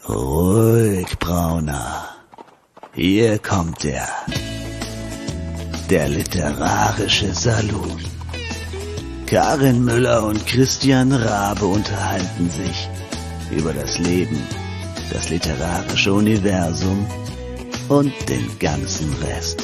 Ruhig, Brauner. Hier kommt er. Der literarische Salon. Karin Müller und Christian Rabe unterhalten sich über das Leben, das literarische Universum und den ganzen Rest.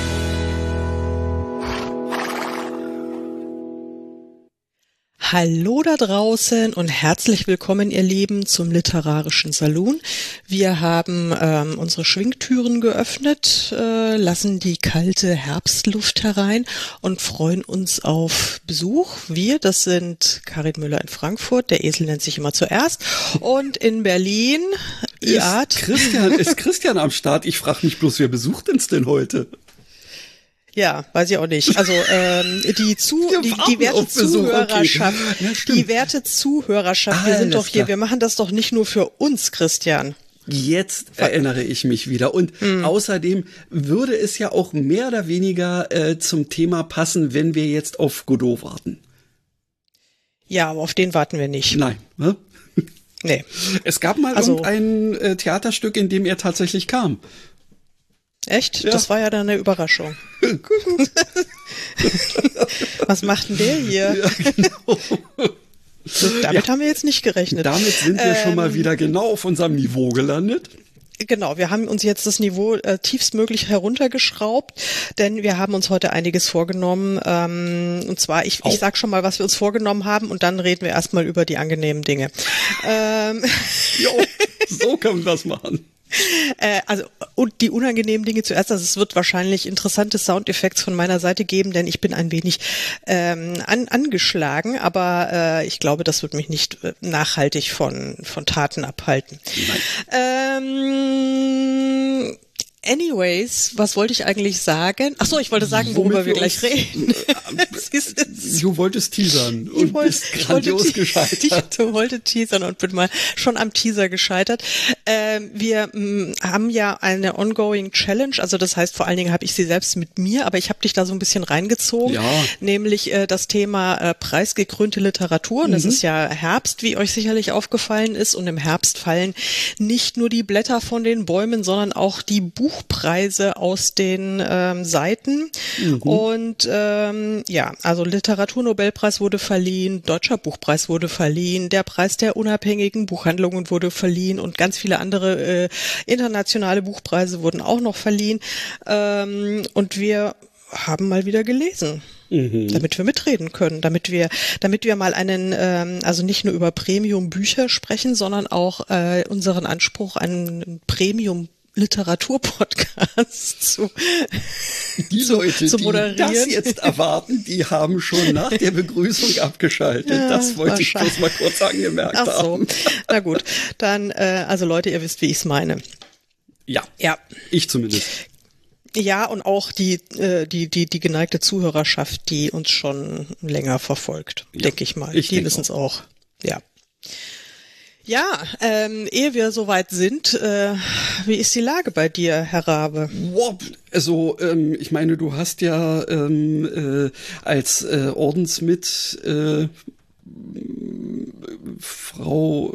Hallo da draußen und herzlich willkommen, ihr Lieben, zum Literarischen Salon. Wir haben unsere Schwingtüren geöffnet, lassen die kalte Herbstluft herein und freuen uns auf Besuch. Wir, das sind Karin Müller in Frankfurt, der Esel nennt sich immer zuerst, und in Berlin, Ist Christian am Start? Ich frage mich bloß, wer besucht uns denn heute? Ja, weiß ich auch nicht. Also die werte Zuhörerschaft, okay. Ja, die werte Zuhörerschaft, wir sind doch hier, wir machen das doch nicht nur für uns, Christian. Jetzt erinnere ich mich wieder. Und außerdem würde es ja auch mehr oder weniger zum Thema passen, wenn wir jetzt auf Godot warten. Ja, aber auf den warten wir nicht. Nein, ne? Nee. Es gab mal irgendein Theaterstück, in dem er tatsächlich kam. Echt? Ja. Das war ja dann eine Überraschung. Was macht denn der hier? Ja, genau. Damit haben wir jetzt nicht gerechnet. Damit sind wir schon mal wieder genau auf unserem Niveau gelandet. Genau, wir haben uns jetzt das Niveau tiefstmöglich heruntergeschraubt, denn wir haben uns heute einiges vorgenommen. Und zwar, ich sag schon mal, was wir uns vorgenommen haben, und dann reden wir erstmal über die angenehmen Dinge. Jo, so können wir das machen. Und die unangenehmen Dinge zuerst, also es wird wahrscheinlich interessante Soundeffekte von meiner Seite geben, denn ich bin ein wenig angeschlagen, aber ich glaube, das wird mich nicht nachhaltig von Taten abhalten. Anyways, was wollte ich eigentlich sagen? Ach so, ich wollte sagen, worüber wir gleich reden. Du wolltest teasern und bist grandios gescheitert. Ich wollte teasern und bin mal schon am Teaser gescheitert. Wir haben ja eine ongoing Challenge, also das heißt, vor allen Dingen habe ich sie selbst mit mir, aber ich habe dich da so ein bisschen reingezogen, nämlich das Thema preisgekrönte Literatur. Und es ist ja Herbst, wie euch sicherlich aufgefallen ist, und im Herbst fallen nicht nur die Blätter von den Bäumen, sondern auch die Buchpreise aus den Seiten. Und also Literaturnobelpreis wurde verliehen, Deutscher Buchpreis wurde verliehen, der Preis der unabhängigen Buchhandlungen wurde verliehen und ganz viele andere internationale Buchpreise wurden auch noch verliehen. Und wir haben mal wieder gelesen. Damit wir mitreden können, damit wir mal also nicht nur über Premium-Bücher sprechen, sondern auch unseren Anspruch, einen Premium-Literatur-Podcast zu moderieren. Die das jetzt erwarten, die haben schon nach der Begrüßung abgeschaltet. Ja, das wollte ich bloß mal kurz angemerkt haben. Na gut, dann, also Leute, ihr wisst, wie ich es meine. Ja, ich zumindest. Ja, und auch die geneigte Zuhörerschaft, die uns schon länger verfolgt, denke ich mal. Die wissen es auch. Ja. Ja, ehe wir soweit sind, wie ist die Lage bei dir, Herr Rabe? Also, ich meine, du hast ja als Frau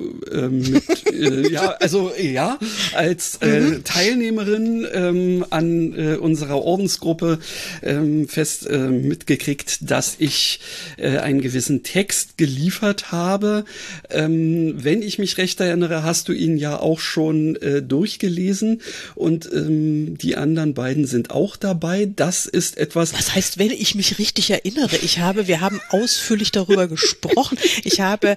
als Teilnehmerin an unserer Ordensgruppe fest mitgekriegt, dass ich einen gewissen Text geliefert habe. Wenn ich mich recht erinnere, hast du ihn ja auch schon durchgelesen, und die anderen beiden sind auch dabei. Das ist etwas... Was heißt, wenn ich mich richtig erinnere? Wir haben ausführlich darüber gesprochen. Ich habe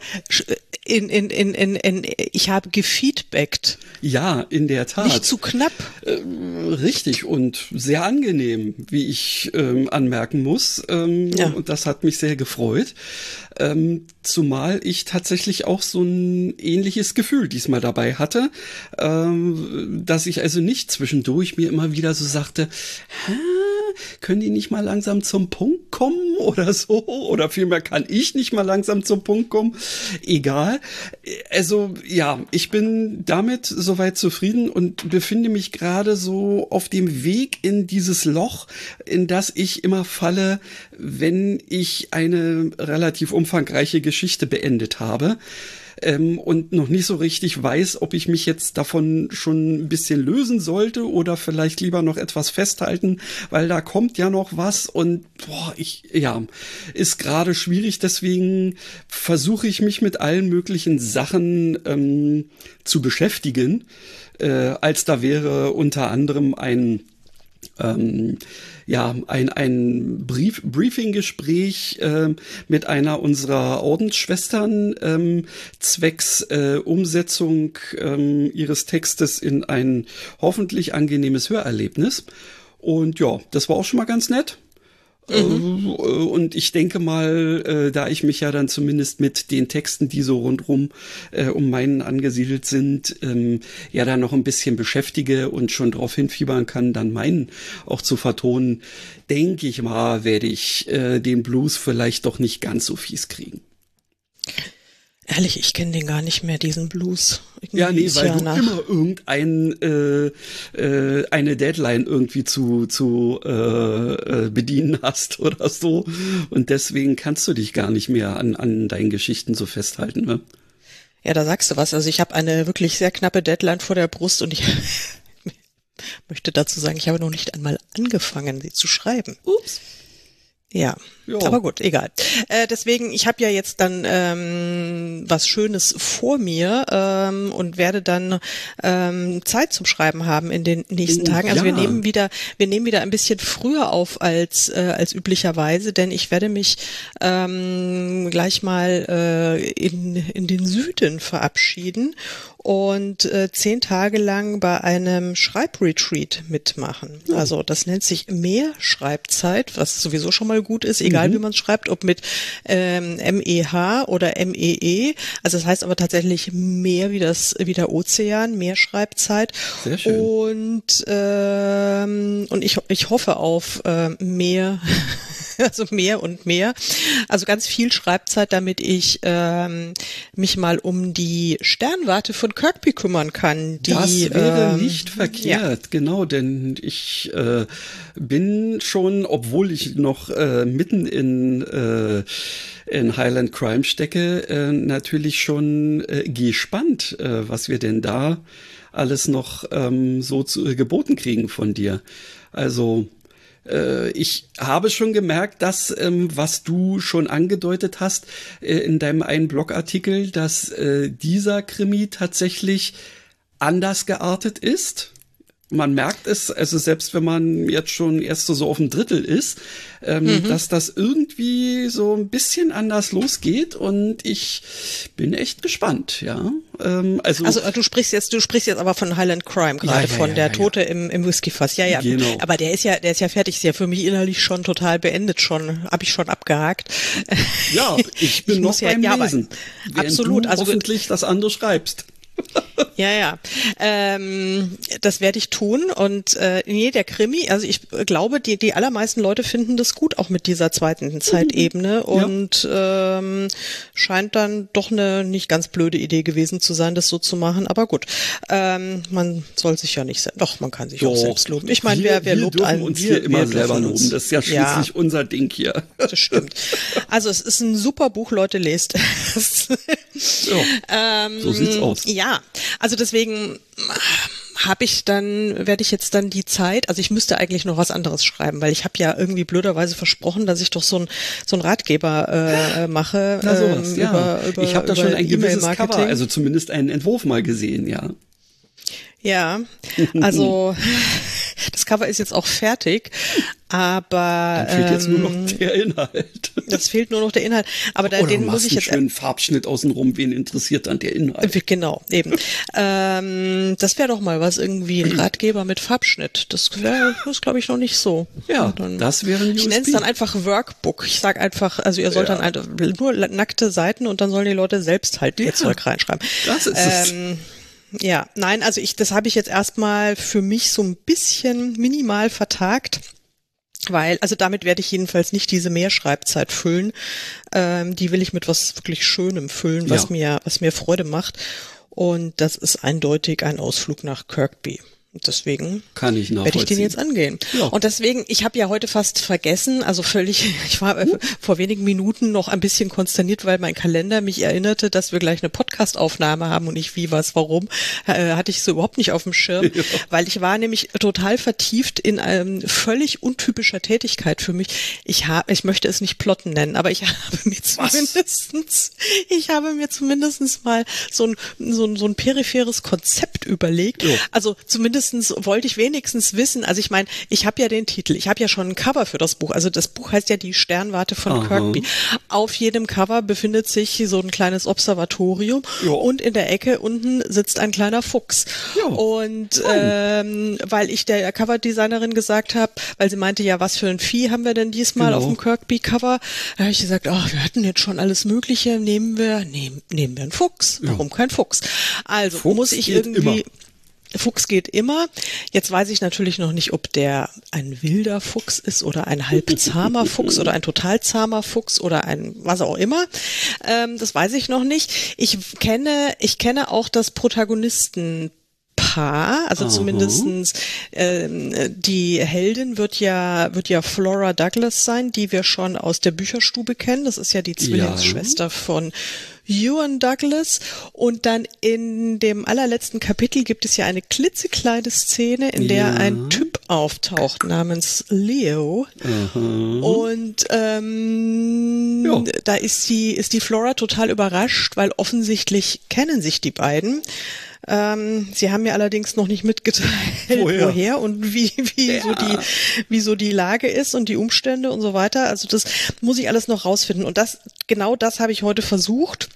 ich habe gefeedbackt. Ja, in der Tat. Nicht zu knapp. Richtig und sehr angenehm, wie ich anmerken muss. Und das hat mich sehr gefreut. Zumal ich tatsächlich auch so ein ähnliches Gefühl diesmal dabei hatte, dass ich also nicht zwischendurch mir immer wieder so sagte, können die nicht mal langsam zum Punkt kommen oder so? Oder vielmehr kann ich nicht mal langsam zum Punkt kommen? Egal. Also ja, ich bin damit soweit zufrieden und befinde mich gerade so auf dem Weg in dieses Loch, in das ich immer falle, wenn ich eine relativ umfangreiche Geschichte beendet habe. und noch nicht so richtig weiß, ob ich mich jetzt davon schon ein bisschen lösen sollte oder vielleicht lieber noch etwas festhalten, weil da kommt ja noch was und ist gerade schwierig, deswegen versuche ich mich mit allen möglichen Sachen zu beschäftigen, als da wäre unter anderem ein Briefing-Gespräch mit einer unserer Ordensschwestern zwecks Umsetzung ihres Textes in ein hoffentlich angenehmes Hörerlebnis. Und ja, das war auch schon mal ganz nett. Und ich denke mal, da ich mich ja dann zumindest mit den Texten, die so rundrum um meinen angesiedelt sind, ja dann noch ein bisschen beschäftige und schon drauf hinfiebern kann, dann meinen auch zu vertonen, denke ich mal, werde ich den Blues vielleicht doch nicht ganz so fies kriegen. Ehrlich, ich kenne den gar nicht mehr, diesen Blues. Ja, nee, weil du immer eine Deadline irgendwie zu bedienen hast oder so. Und deswegen kannst du dich gar nicht mehr an deinen Geschichten so festhalten, ne? Ja, da sagst du was. Also ich habe eine wirklich sehr knappe Deadline vor der Brust und ich möchte dazu sagen, ich habe noch nicht einmal angefangen, sie zu schreiben. Ups. Ja, aber gut, egal. Deswegen, ich habe ja jetzt dann was Schönes vor mir und werde dann Zeit zum Schreiben haben in den nächsten Tagen. Also wir nehmen wieder ein bisschen früher auf als üblicherweise, denn ich werde mich gleich mal in den Süden verabschieden und 10 Tage lang bei einem Schreibretreat mitmachen. Also das nennt sich Mehrschreibzeit, was sowieso schon mal gut ist, egal wie man es schreibt, ob mit MEH oder MEE. Also das heißt aber tatsächlich mehr wie der Ozean, Mehrschreibzeit. Sehr schön. Und ich hoffe auf mehr. Also mehr und mehr. Also ganz viel Schreibzeit, damit ich mich mal um die Sternwarte von Kirkby kümmern kann. Das wäre nicht verkehrt, genau, denn ich bin schon, obwohl ich noch mitten in Highland Crime stecke, natürlich schon gespannt, was wir denn da alles noch geboten kriegen von dir. Also ich habe schon gemerkt, dass, was du schon angedeutet hast in deinem einen Blogartikel, dass dieser Krimi tatsächlich anders geartet ist. Man merkt es, also selbst wenn man jetzt schon erst so auf dem Drittel ist, dass das irgendwie so ein bisschen anders losgeht und ich bin echt gespannt, ja. Also du sprichst jetzt aber von Highland Crime gerade, von der Tote im Whiskyfass. Ja. Genau. Aber der ist ja fertig, ist ja für mich innerlich schon total beendet, habe ich schon abgehakt. Ja, ich bin noch beim Lesen. Absolut. Du hoffentlich das andere schreibst. Ja. Das werde ich tun und der Krimi, also ich glaube, die allermeisten Leute finden das gut, auch mit dieser zweiten Zeitebene und scheint dann doch eine nicht ganz blöde Idee gewesen zu sein, das so zu machen, aber gut, man soll sich ja nicht, doch, man kann sich auch selbst loben. Ich meine, wer lobt einen? Wir uns hier immer selber loben, das ist ja schließlich unser Ding hier. Das stimmt. Also es ist ein super Buch, Leute, lest es. So sieht's aus. Ja, also deswegen werde ich jetzt dann die Zeit, also ich müsste eigentlich noch was anderes schreiben, weil ich habe ja irgendwie blöderweise versprochen, dass ich doch so ein Ratgeber mache. Na sowas, über ich habe da schon ein gewisses Cover, also zumindest einen Entwurf mal gesehen, ja. Ja, also das Cover ist jetzt auch fertig, aber dann fehlt jetzt nur noch der Inhalt. Das fehlt nur noch der Inhalt, aber den muss ich jetzt einen schönen Farbschnitt außenrum, wen interessiert dann der Inhalt? Genau, eben. Das wäre doch mal was, irgendwie ein Ratgeber mit Farbschnitt. Das glaube ich noch nicht so. Ja, das wäre ein USP. Ich nenne es dann einfach Workbook. Ich sage einfach, also ihr sollt dann nur nackte Seiten und dann sollen die Leute selbst halt ihr Zeug reinschreiben. Das ist es. Ja, nein, also das habe ich jetzt erstmal für mich so ein bisschen minimal vertagt, weil, also damit werde ich jedenfalls nicht diese Mehrschreibzeit füllen. Die will ich mit was wirklich Schönem füllen, was mir Freude macht. Und das ist eindeutig ein Ausflug nach Kirkby. Deswegen kann ich werde ich den jetzt angehen. Ja. Und deswegen, ich habe ja heute fast vergessen, also völlig, ich war vor wenigen Minuten noch ein bisschen konsterniert, weil mein Kalender mich erinnerte, dass wir gleich eine Podcast-Aufnahme haben und nicht wie, was, warum. Hatte ich so überhaupt nicht auf dem Schirm, weil ich war nämlich total vertieft in völlig untypischer Tätigkeit für mich. Ich möchte es nicht Plotten nennen, aber ich habe mir zumindest mal so ein peripheres Konzept überlegt. Jo. Also zumindest wollte ich wenigstens wissen, also ich meine, ich habe ja den Titel, ich habe ja schon ein Cover für das Buch, also das Buch heißt ja Die Sternwarte von Kirkby. Auf jedem Cover befindet sich so ein kleines Observatorium und in der Ecke unten sitzt ein kleiner Fuchs. Jo. Und weil ich der Coverdesignerin gesagt habe, weil sie meinte, ja, was für ein Vieh haben wir denn diesmal auf dem Kirkby-Cover? Da habe ich gesagt, wir hatten jetzt schon alles Mögliche, nehmen wir einen Fuchs. Warum kein Fuchs? Also Fuchs muss ich irgendwie... Fuchs geht immer. Jetzt weiß ich natürlich noch nicht, ob der ein wilder Fuchs ist oder ein halbzahmer Fuchs oder ein total zahmer Fuchs oder ein was auch immer. Das weiß ich noch nicht. Ich kenne auch das Protagonistenpaar, also zumindestens die Heldin wird ja Flora Douglas sein, die wir schon aus der Bücherstube kennen. Das ist ja die Zwillingsschwester von Ewan Douglas, und dann in dem allerletzten Kapitel gibt es ja eine klitzekleine Szene, in der ein Typ auftaucht namens Leo. Und da ist die Flora total überrascht, weil offensichtlich kennen sich die beiden. Sie haben mir allerdings noch nicht mitgeteilt, woher und wie so die Lage ist und die Umstände und so weiter. Also das muss ich alles noch rausfinden. Und genau das habe ich heute versucht,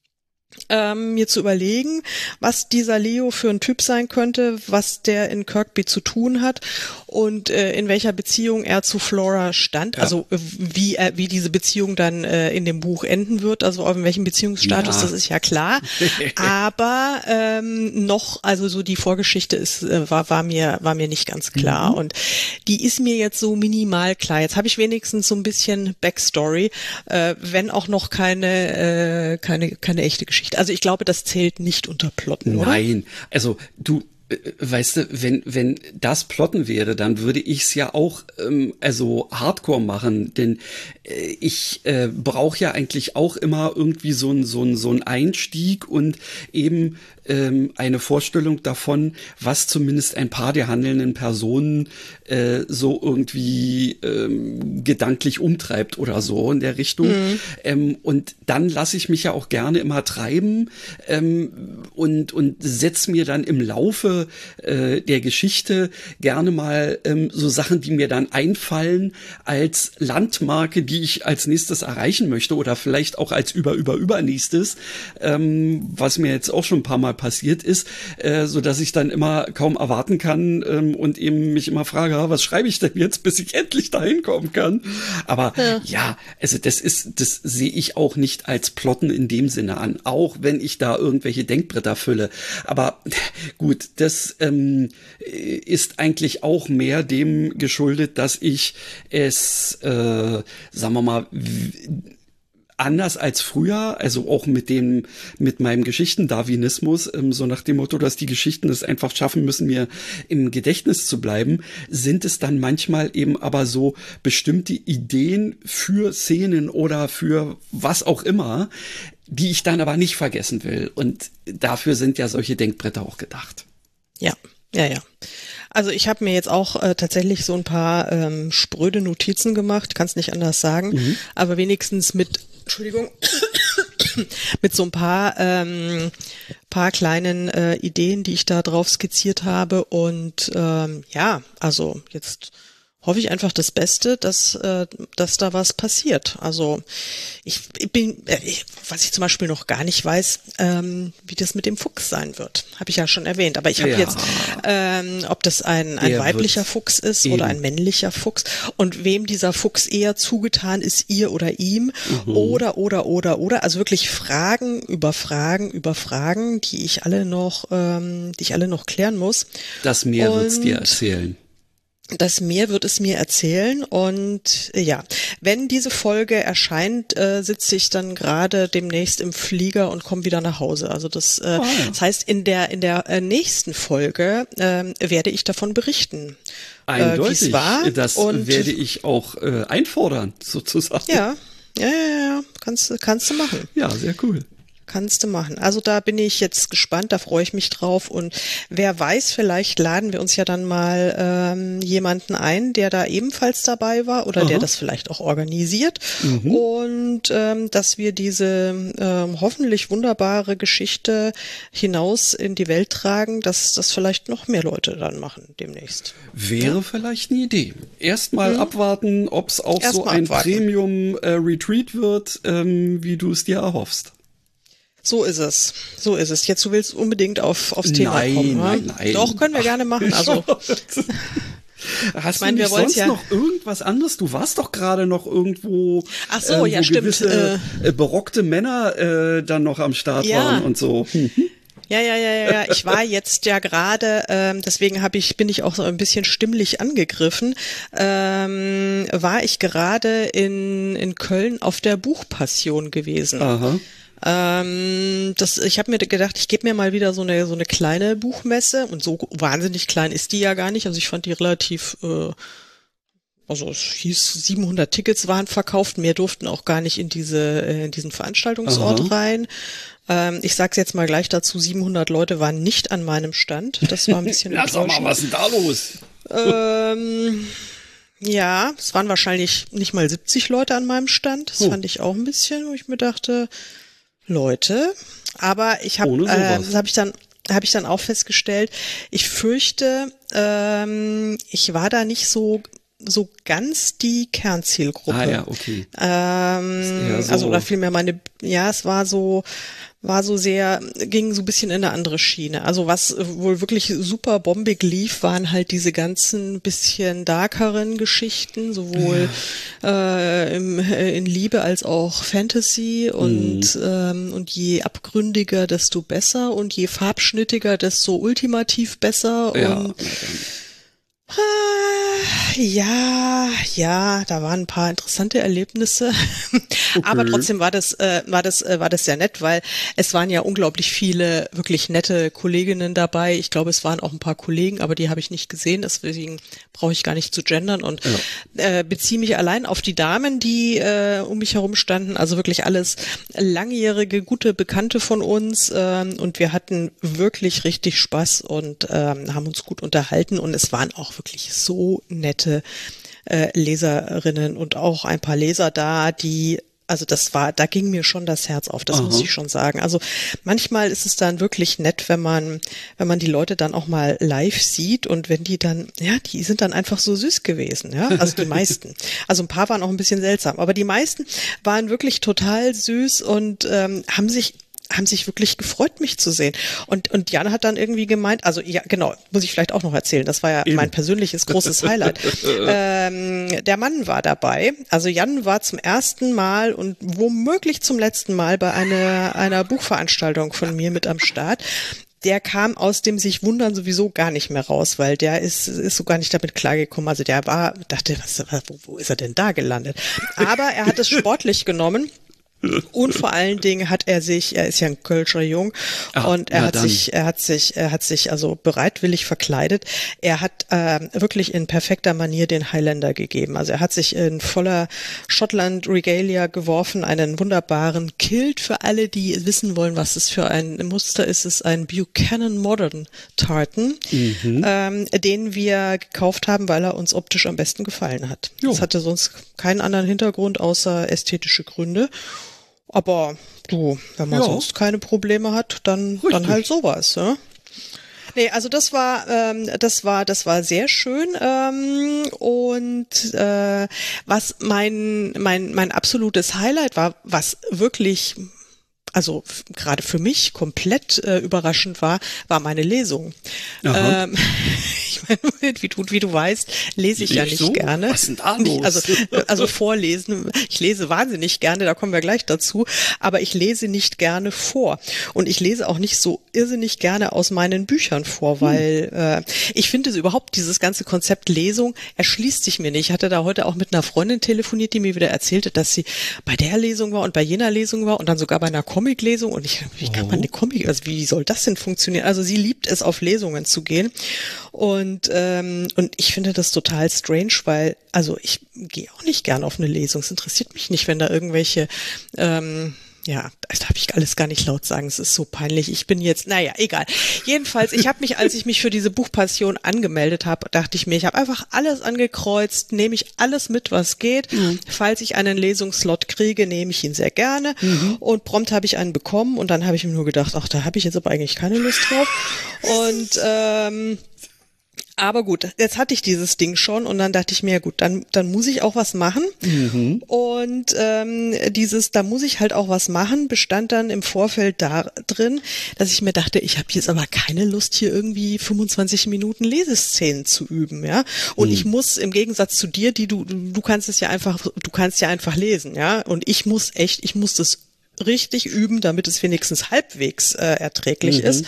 mir zu überlegen, was dieser Leo für ein Typ sein könnte, was der in Kirkby zu tun hat und in welcher Beziehung er zu Flora stand, also wie diese Beziehung dann in dem Buch enden wird, also auf welchem Beziehungsstatus, das ist ja klar, aber also so die Vorgeschichte war mir nicht ganz klar und die ist mir jetzt so minimal klar. Jetzt habe ich wenigstens so ein bisschen Backstory, wenn auch noch keine echte Geschichte. Also ich glaube, das zählt nicht unter Plotten, oder? Nein, also du, weißt du, wenn das Plotten wäre, dann würde ich es ja auch also Hardcore machen, denn ich brauche ja eigentlich auch immer irgendwie so ein Einstieg und eben eine Vorstellung davon, was zumindest ein paar der handelnden Personen so irgendwie gedanklich umtreibt oder so in der Richtung. Und dann lasse ich mich ja auch gerne immer treiben und setze mir dann im Laufe der Geschichte gerne mal so Sachen, die mir dann einfallen als Landmarke, die ich als nächstes erreichen möchte oder vielleicht auch als übernächstes, was mir jetzt auch schon ein paar Mal passiert ist, so dass ich dann immer kaum erwarten kann und eben mich immer frage, was schreibe ich denn jetzt, bis ich endlich dahin kommen kann? Aber also das sehe ich auch nicht als Plotten in dem Sinne an, auch wenn ich da irgendwelche Denkbretter fülle. Aber gut, das ist eigentlich auch mehr dem geschuldet, dass ich es, sagen wir mal, anders als früher, also auch mit meinem Geschichten-Darwinismus, so nach dem Motto, dass die Geschichten es einfach schaffen müssen, mir im Gedächtnis zu bleiben, sind es dann manchmal eben aber so bestimmte Ideen für Szenen oder für was auch immer, die ich dann aber nicht vergessen will. Und dafür sind ja solche Denkbretter auch gedacht. Ja. Also ich habe mir jetzt auch tatsächlich so ein paar spröde Notizen gemacht, kann es nicht anders sagen, aber wenigstens mit so ein paar kleinen Ideen, die ich da drauf skizziert habe und also jetzt hoffe ich einfach das Beste, dass da was passiert. Also was ich zum Beispiel noch gar nicht weiß, wie das mit dem Fuchs sein wird, habe ich ja schon erwähnt. Aber ich habe jetzt, ob das ein weiblicher Fuchs ist oder ein männlicher Fuchs und wem dieser Fuchs eher zugetan ist, ihr oder ihm oder. Also wirklich Fragen über Fragen, die ich alle noch klären muss. Das Meer wird's dir erzählen. Das Meer wird es mir erzählen und ja, wenn diese Folge erscheint, sitze ich dann gerade demnächst im Flieger und komme wieder nach Hause. Also das heißt, in der nächsten Folge werde ich davon berichten, eindeutig, wie es war. Das und werde ich auch einfordern, sozusagen. Ja, kannst du machen. Ja, sehr cool. Kannst du machen. Also da bin ich jetzt gespannt, da freue ich mich drauf und wer weiß, vielleicht laden wir uns ja dann mal jemanden ein, der da ebenfalls dabei war oder der das vielleicht auch organisiert und dass wir diese hoffentlich wunderbare Geschichte hinaus in die Welt tragen, dass das vielleicht noch mehr Leute dann machen demnächst. Wäre vielleicht eine Idee. Erstmal abwarten, ob es auch so ein Premium-Retreat wird, wie du es dir erhoffst. So ist es. Jetzt, du willst unbedingt aufs Thema kommen. Nein. Doch, können wir gerne machen. Also. Hast du nicht sonst noch irgendwas anderes? Du warst doch gerade noch irgendwo, ach so, ja, stimmt. Gewisse berockte Männer dann noch am Start waren und so. Ja. Ich war jetzt ja gerade, deswegen bin ich auch so ein bisschen stimmlich angegriffen, war ich gerade in Köln auf der Buchpassion gewesen. Aha. Ich habe mir gedacht, ich gebe mir mal wieder so eine kleine Buchmesse und so wahnsinnig klein ist die ja gar nicht. Also ich fand die relativ, also es hieß 700 Tickets waren verkauft, mehr durften auch gar nicht in diesen Veranstaltungsort rein. Ich sag's jetzt mal gleich dazu, 700 Leute waren nicht an meinem Stand. Das war ein bisschen enttäuschend. Sag mal, was ist denn da los? Ja, es waren wahrscheinlich nicht mal 70 Leute an meinem Stand. Das fand ich auch ein bisschen, wo ich mir dachte, Leute, aber das habe ich dann auch festgestellt. Ich fürchte, ich war da nicht so ganz die Kernzielgruppe. Ah ja, okay. Also oder vielmehr es war so sehr, ging so ein bisschen in eine andere Schiene. Also was wohl wirklich super bombig lief, waren halt diese ganzen bisschen darkeren Geschichten, sowohl in Liebe als auch Fantasy und je abgründiger, desto besser und je farbschnittiger, desto ultimativ besser und ja, da waren ein paar interessante Erlebnisse, aber trotzdem war das sehr nett, weil es waren ja unglaublich viele wirklich nette Kolleginnen dabei. Ich glaube, es waren auch ein paar Kollegen, aber die habe ich nicht gesehen, deswegen brauche ich gar nicht zu gendern und beziehe mich allein auf die Damen, die um mich herum standen. Also wirklich alles langjährige, gute Bekannte von uns und wir hatten wirklich richtig Spaß und haben uns gut unterhalten und es waren auch wirklich so nette Leserinnen und auch ein paar Leser da, da ging mir schon das Herz auf, das muss ich schon sagen. Also manchmal ist es dann wirklich nett, wenn man die Leute dann auch mal live sieht und wenn die dann, die sind dann einfach so süß gewesen, also die meisten. Also ein paar waren auch ein bisschen seltsam, aber die meisten waren wirklich total süß und haben sich wirklich gefreut, mich zu sehen. Und Jan hat dann irgendwie gemeint, also ja, genau, muss ich vielleicht auch noch erzählen, das war ja mein persönliches großes Highlight. Der Mann war dabei, also Jan war zum ersten Mal und womöglich zum letzten Mal bei einer Buchveranstaltung von mir mit am Start. Der kam aus dem sich wundern sowieso gar nicht mehr raus, weil der ist so gar nicht damit klargekommen. Also der dachte, wo ist er denn da gelandet? Aber er hat es sportlich genommen. Und vor allen Dingen er ist ja ein Kölscher Jung und er hat sich also bereitwillig verkleidet. Er hat wirklich in perfekter Manier den Highlander gegeben. Also er hat sich in voller Schottland Regalia geworfen, einen wunderbaren Kilt für alle, die wissen wollen, was es für ein Muster ist. Es ist ein Buchanan Modern Tartan, den wir gekauft haben, weil er uns optisch am besten gefallen hat. Es hatte sonst keinen anderen Hintergrund außer ästhetische Gründe. Aber wenn man sonst keine Probleme hat, dann halt sowas, ja. Nee, also das war sehr schön und was mein absolutes Highlight war, was wirklich also gerade für mich komplett überraschend war meine Lesung. Ich meine, wie du weißt, lese ich ja nicht so gerne. Was ist denn da los? Also vorlesen. Ich lese wahnsinnig gerne, da kommen wir gleich dazu. Aber ich lese nicht gerne vor. Und ich lese auch nicht so irrsinnig gerne aus meinen Büchern vor, weil ich finde überhaupt dieses ganze Konzept Lesung erschließt sich mir nicht. Ich hatte da heute auch mit einer Freundin telefoniert, die mir wieder erzählte, dass sie bei der Lesung war und bei jener Lesung war und dann sogar bei einer Comic-Lesung. Und wie kann man eine Comic, also wie soll das denn funktionieren? Also sie liebt es, auf Lesungen zu gehen. Und ich finde das total strange, weil, also ich gehe auch nicht gern auf eine Lesung. Es interessiert mich nicht, wenn da irgendwelche, ja, das darf ich alles gar nicht laut sagen. Es ist so peinlich. Ich bin jetzt, naja, egal. Jedenfalls, ich habe mich, als ich mich für diese Buchpassion angemeldet habe, dachte ich mir, ich habe einfach alles angekreuzt, nehme ich alles mit, was geht. Falls ich einen Lesungsslot kriege, nehme ich ihn sehr gerne. Und prompt habe ich einen bekommen und dann habe ich mir nur gedacht, ach, da habe ich jetzt aber eigentlich keine Lust drauf. Und aber gut, jetzt hatte ich dieses Ding schon und dann dachte ich mir, ja gut, dann muss ich auch was machen. Und da muss ich halt auch was machen, bestand dann im Vorfeld da drin, dass ich mir dachte, ich habe jetzt aber keine Lust, hier irgendwie 25 Minuten Leseszenen zu üben, ja. Und ich muss im Gegensatz zu dir, du kannst es ja einfach, du kannst ja einfach lesen, ja. Und ich muss das richtig üben, damit es wenigstens halbwegs erträglich ist.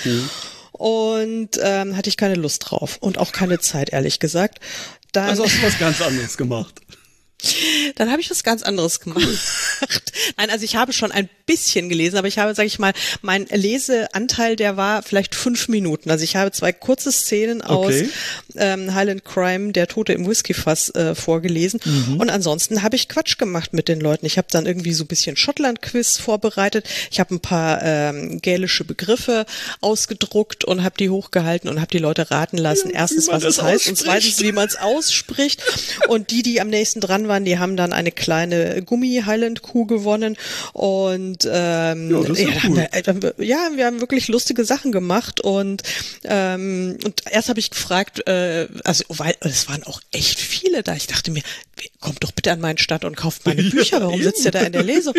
Und hatte ich keine Lust drauf und auch keine Zeit, ehrlich gesagt. Also hast du was ganz anderes gemacht. Dann habe ich was ganz anderes gemacht. Nein, also ich habe schon ein bisschen gelesen, aber ich habe, sage ich mal, mein Leseanteil, der war vielleicht 5 Minuten. Also ich habe 2 kurze Szenen aus Highland Crime, der Tote im Whiskyfass, vorgelesen. Und ansonsten habe ich Quatsch gemacht mit den Leuten. Ich habe dann irgendwie so ein bisschen Schottland-Quiz vorbereitet. Ich habe ein paar gälische Begriffe ausgedruckt und habe die hochgehalten und habe die Leute raten lassen. Erstens, was es heißt und zweitens, wie man es ausspricht. Und die am nächsten dran waren, die haben dann eine kleine Gummi-Highland-Kuh gewonnen und wir haben wirklich lustige Sachen gemacht und erst habe ich gefragt, weil es waren auch echt viele da. Ich dachte mir, kommt doch bitte an meinen Stand und kauft meine Bücher. Warum sitzt ihr da in der Lesung?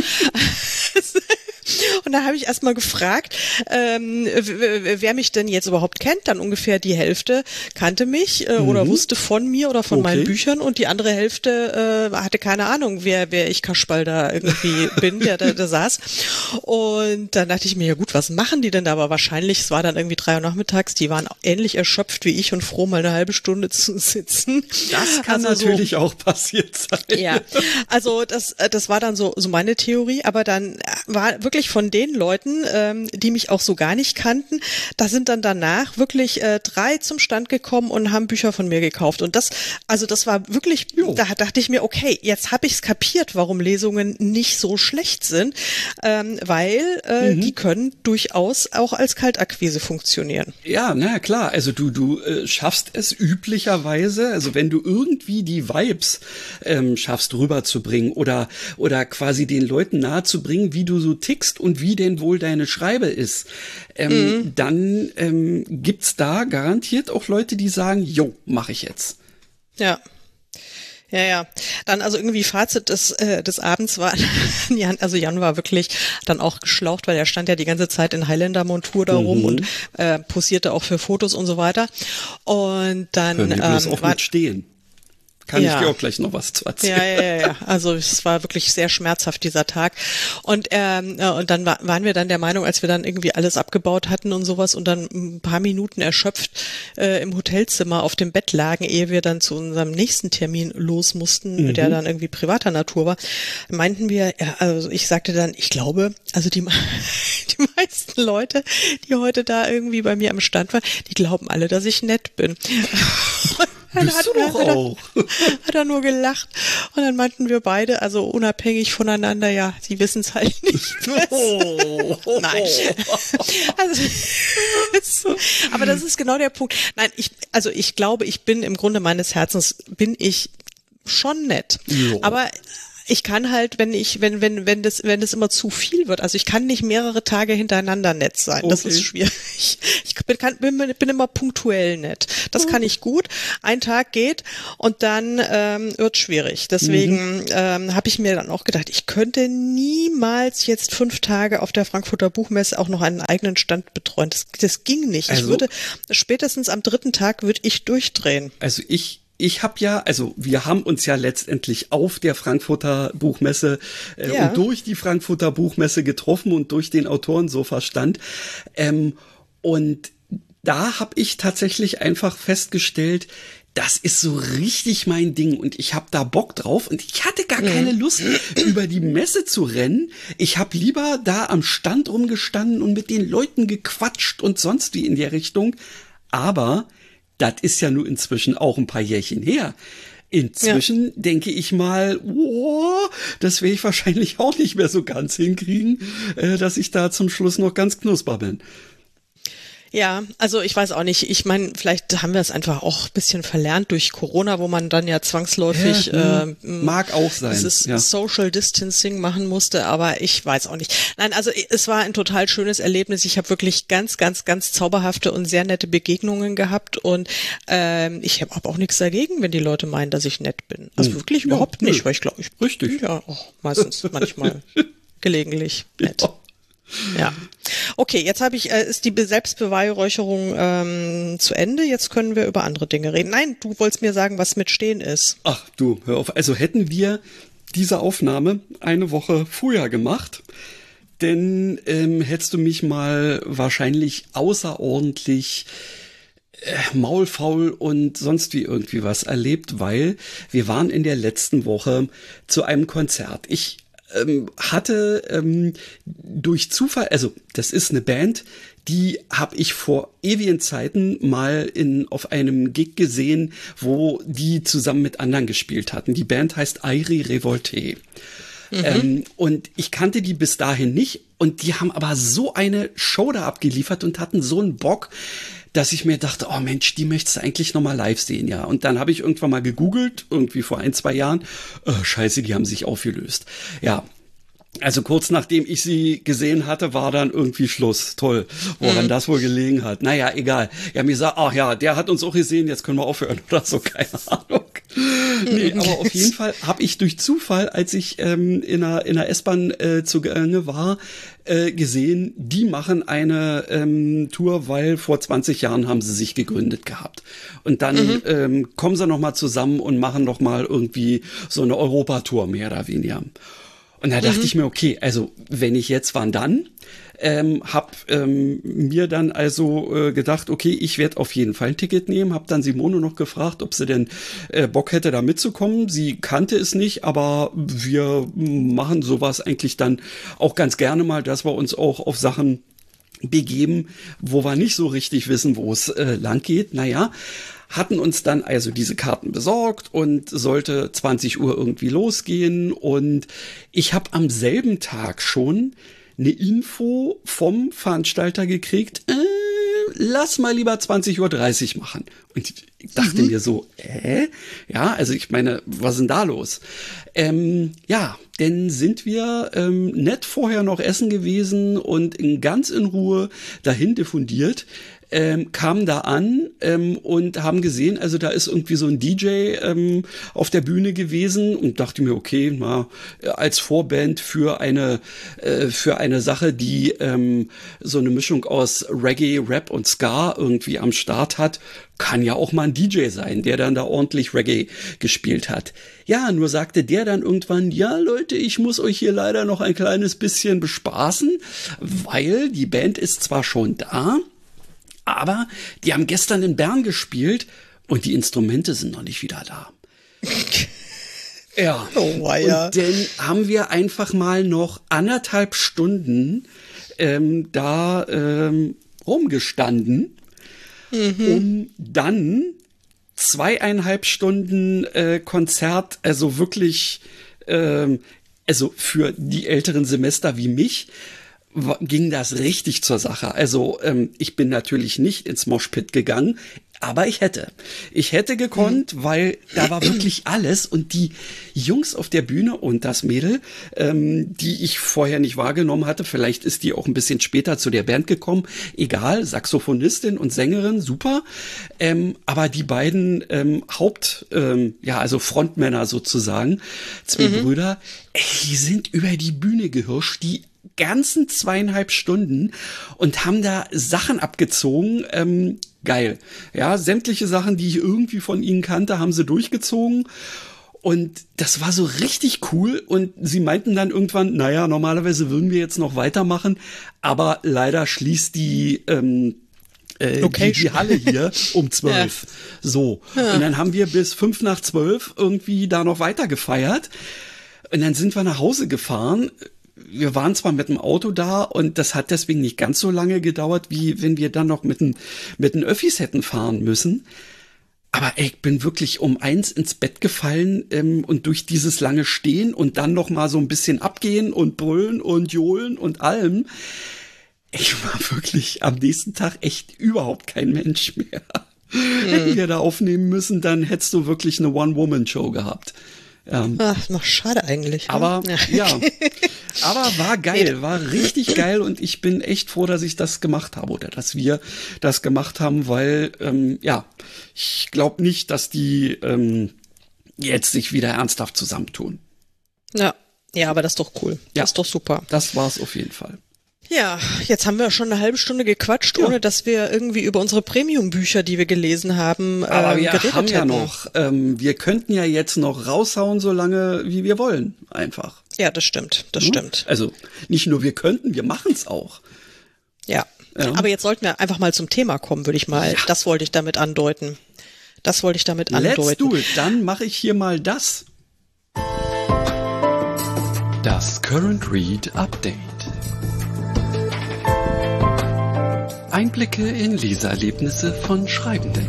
Und da habe ich erst mal gefragt, wer mich denn jetzt überhaupt kennt. Dann ungefähr die Hälfte kannte mich oder wusste von mir oder von meinen Büchern und die andere Hälfte hatte keine Ahnung, wer ich Kasperl da irgendwie bin, der da saß. Und dann dachte ich mir, ja gut, was machen die denn da? Aber wahrscheinlich, es war dann irgendwie 3 Uhr nachmittags, die waren ähnlich erschöpft wie ich und froh, mal eine halbe Stunde zu sitzen. Das kann natürlich auch passiert sein. Ja, also das war dann so meine Theorie, aber dann war wirklich von den Leuten, die mich auch so gar nicht kannten, da sind dann danach wirklich 3 zum Stand gekommen und haben Bücher von mir gekauft. Und das war wirklich, da dachte ich mir, okay, jetzt habe ich es kapiert, warum Lesungen nicht so schlecht sind, weil die können durchaus auch als Kaltakquise funktionieren. Ja, na klar, also du schaffst es üblicherweise, also wenn du irgendwie die Vibes schaffst rüberzubringen oder quasi den Leuten nahezubringen, wie du so tickst und wie denn wohl deine Schreibe ist, dann gibt's da garantiert auch Leute, die sagen, jo, mache ich jetzt. Ja. Ja. Dann also irgendwie Fazit des Abends war, Jan war wirklich dann auch geschlaucht, weil er stand ja die ganze Zeit in Highlander-Montur da rum und posierte auch für Fotos und so weiter. Und dann können wir bloß auch nicht stehen. Kann ich dir auch gleich noch was zu erzählen. Ja. Also es war wirklich sehr schmerzhaft, dieser Tag. Und dann waren wir dann der Meinung, als wir dann irgendwie alles abgebaut hatten und sowas und dann ein paar Minuten erschöpft im Hotelzimmer auf dem Bett lagen, ehe wir dann zu unserem nächsten Termin los mussten, der dann irgendwie privater Natur war, meinten wir, also ich sagte dann, ich glaube, also die meisten Leute, die heute da irgendwie bei mir am Stand waren, die glauben alle, dass ich nett bin. Hat er nur gelacht. Und dann meinten wir beide, also unabhängig voneinander, ja, sie wissen es halt nicht. Nein. Aber das ist genau der Punkt. Nein, ich glaube, ich bin im Grunde meines Herzens, bin ich schon nett. Jo. Aber Ich kann halt, wenn das immer zu viel wird, also ich kann nicht mehrere Tage hintereinander nett sein. Okay. Das ist schwierig. Ich bin immer punktuell nett. Das kann ich gut. Ein Tag geht und dann wird schwierig. Deswegen habe ich mir dann auch gedacht, ich könnte niemals jetzt 5 Tage auf der Frankfurter Buchmesse auch noch einen eigenen Stand betreuen. Das ging nicht. Also, ich würde spätestens am 3. Tag würde ich durchdrehen. Also wir haben uns ja letztendlich auf der Frankfurter Buchmesse und durch die Frankfurter Buchmesse getroffen und durch den Autorensofa-Stand. Und da habe ich tatsächlich einfach festgestellt, das ist so richtig mein Ding und ich habe da Bock drauf und ich hatte gar keine Lust, über die Messe zu rennen. Ich habe lieber da am Stand rumgestanden und mit den Leuten gequatscht und sonst wie in der Richtung. Aber das ist ja nur inzwischen auch ein paar Jährchen her. Inzwischen denke ich mal, das werde ich wahrscheinlich auch nicht mehr so ganz hinkriegen, dass ich da zum Schluss noch ganz knusper bin. Ja, also ich weiß auch nicht. Ich meine, vielleicht haben wir es einfach auch ein bisschen verlernt durch Corona, wo man dann ja zwangsläufig mag auch sein. Dieses Social Distancing machen musste, aber ich weiß auch nicht. Nein, also es war ein total schönes Erlebnis. Ich habe wirklich ganz, ganz, ganz zauberhafte und sehr nette Begegnungen gehabt und ich habe auch nichts dagegen, wenn die Leute meinen, dass ich nett bin. Also wirklich überhaupt nicht, weil ich glaube, ich bin ja auch meistens manchmal gelegentlich nett. Ja. Okay, jetzt ist die Selbstbeweihräucherung zu Ende. Jetzt können wir über andere Dinge reden. Nein, du wolltest mir sagen, was mit Stehen ist. Ach du, hör auf. Also hätten wir diese Aufnahme eine Woche früher gemacht, denn hättest du mich mal wahrscheinlich außerordentlich maulfaul und sonst wie irgendwie was erlebt, weil wir waren in der letzten Woche zu einem Konzert. Ich hatte durch Zufall, also das ist eine Band, die habe ich vor ewigen Zeiten mal auf einem Gig gesehen, wo die zusammen mit anderen gespielt hatten. Die Band heißt Airi Revolte. Und ich kannte die bis dahin nicht und die haben aber so eine Show da abgeliefert und hatten so einen Bock, dass ich mir dachte, oh Mensch, die möchtest du eigentlich nochmal live sehen, ja. Und dann habe ich irgendwann mal gegoogelt, irgendwie vor 1-2 Jahren, scheiße, die haben sich aufgelöst. Ja, also kurz nachdem ich sie gesehen hatte, war dann irgendwie Schluss. Toll, woran das wohl gelegen hat. Naja, egal. Die haben gesagt, ach ja, der hat uns auch gesehen, jetzt können wir aufhören oder so, keine Ahnung. Nee, aber auf jeden Fall habe ich durch Zufall, als ich in einer S-Bahn zugange war, gesehen, die machen eine Tour, weil vor 20 Jahren haben sie sich gegründet gehabt. Und dann kommen sie nochmal zusammen und machen nochmal irgendwie so eine Europatour mehr oder weniger. Und da dachte ich mir, okay, also wenn ich jetzt, wann dann? Hab mir dann also gedacht, okay, ich werde auf jeden Fall ein Ticket nehmen. Hab dann Simone noch gefragt, ob sie denn Bock hätte, da mitzukommen. Sie kannte es nicht, aber wir machen sowas eigentlich dann auch ganz gerne mal, dass wir uns auch auf Sachen begeben, wo wir nicht so richtig wissen, wo es lang geht. Naja, hatten uns dann also diese Karten besorgt und sollte 20 Uhr irgendwie losgehen. Und ich habe am selben Tag schon eine vom Veranstalter gekriegt, lass mal lieber 20:30 Uhr machen. Und ich dachte mir so, ja, also ich meine, was ist denn da los? Ja, denn sind wir nett vorher noch essen gewesen und ganz in Ruhe dahin diffundiert. Kamen da an und haben gesehen, also da ist irgendwie so ein DJ auf der Bühne gewesen und dachte mir, okay, na, als Vorband für eine Sache, die so eine Mischung aus Reggae, Rap und Ska irgendwie am Start hat, kann ja auch mal ein DJ sein, der dann da ordentlich Reggae gespielt hat. Ja, nur sagte der dann irgendwann, ja Leute, ich muss euch hier leider noch ein kleines bisschen bespaßen, weil die Band ist zwar schon da, aber die haben gestern in Bern gespielt und die Instrumente sind noch nicht wieder da. Ja. Oh, weia. Und dann haben wir einfach mal noch 1,5 Stunden da rumgestanden, um dann 2,5 Stunden Konzert, also wirklich, also für die älteren Semester wie mich, ging das richtig zur Sache. Also ich bin natürlich nicht ins Moshpit gegangen, Aber ich hätte gekonnt, weil da war wirklich alles und die Jungs auf der Bühne und das Mädel, die ich vorher nicht wahrgenommen hatte, vielleicht ist die auch ein bisschen später zu der Band gekommen, egal, Saxophonistin und Sängerin, super, aber die beiden also Frontmänner sozusagen, zwei Brüder, die sind über die Bühne gehirscht, die ganzen 2,5 Stunden und haben da Sachen abgezogen, geil. Ja, sämtliche Sachen, die ich irgendwie von ihnen kannte, haben sie durchgezogen. Und das war so richtig cool. Und sie meinten dann irgendwann, naja, normalerweise würden wir jetzt noch weitermachen, aber leider schließt die Halle hier um 12. Ja. So. Ja. Und dann haben wir bis 11:55 irgendwie da noch weiter gefeiert. Und dann sind wir nach Hause gefahren. Wir waren zwar mit dem Auto da und das hat deswegen nicht ganz so lange gedauert, wie wenn wir dann noch mit den Öffis hätten fahren müssen. Aber ich bin wirklich um 1 ins Bett gefallen und durch dieses lange Stehen und dann noch mal so ein bisschen abgehen und brüllen und johlen und allem. Ich war wirklich am nächsten Tag echt überhaupt kein Mensch mehr. Hätten wir da aufnehmen müssen, dann hättest du wirklich eine One-Woman-Show gehabt. Ach, noch schade eigentlich. Aber aber war geil, war richtig geil und ich bin echt froh, dass ich das gemacht habe oder dass wir das gemacht haben, weil ich glaube nicht, dass die jetzt sich wieder ernsthaft zusammentun. Ja, aber das ist doch cool. Ja, das ist doch super. Das war's auf jeden Fall. Ja, jetzt haben wir schon eine halbe Stunde gequatscht, ohne dass wir irgendwie über unsere Premium-Bücher, die wir gelesen haben, aber wir geredet haben ja hätten. noch, wir könnten ja jetzt noch raushauen, so lange wie wir wollen, einfach. Ja, das stimmt, stimmt. Also nicht nur wir könnten, wir machen es auch. Ja, aber jetzt sollten wir einfach mal zum Thema kommen, würde ich mal. Ja. Das wollte ich damit andeuten. Let's do it. Dann mache ich hier mal das. Das Current Read Update. Einblicke in Leseerlebnisse von Schreibenden.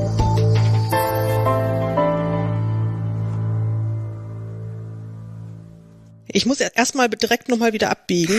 Ich muss erstmal direkt nochmal wieder abbiegen,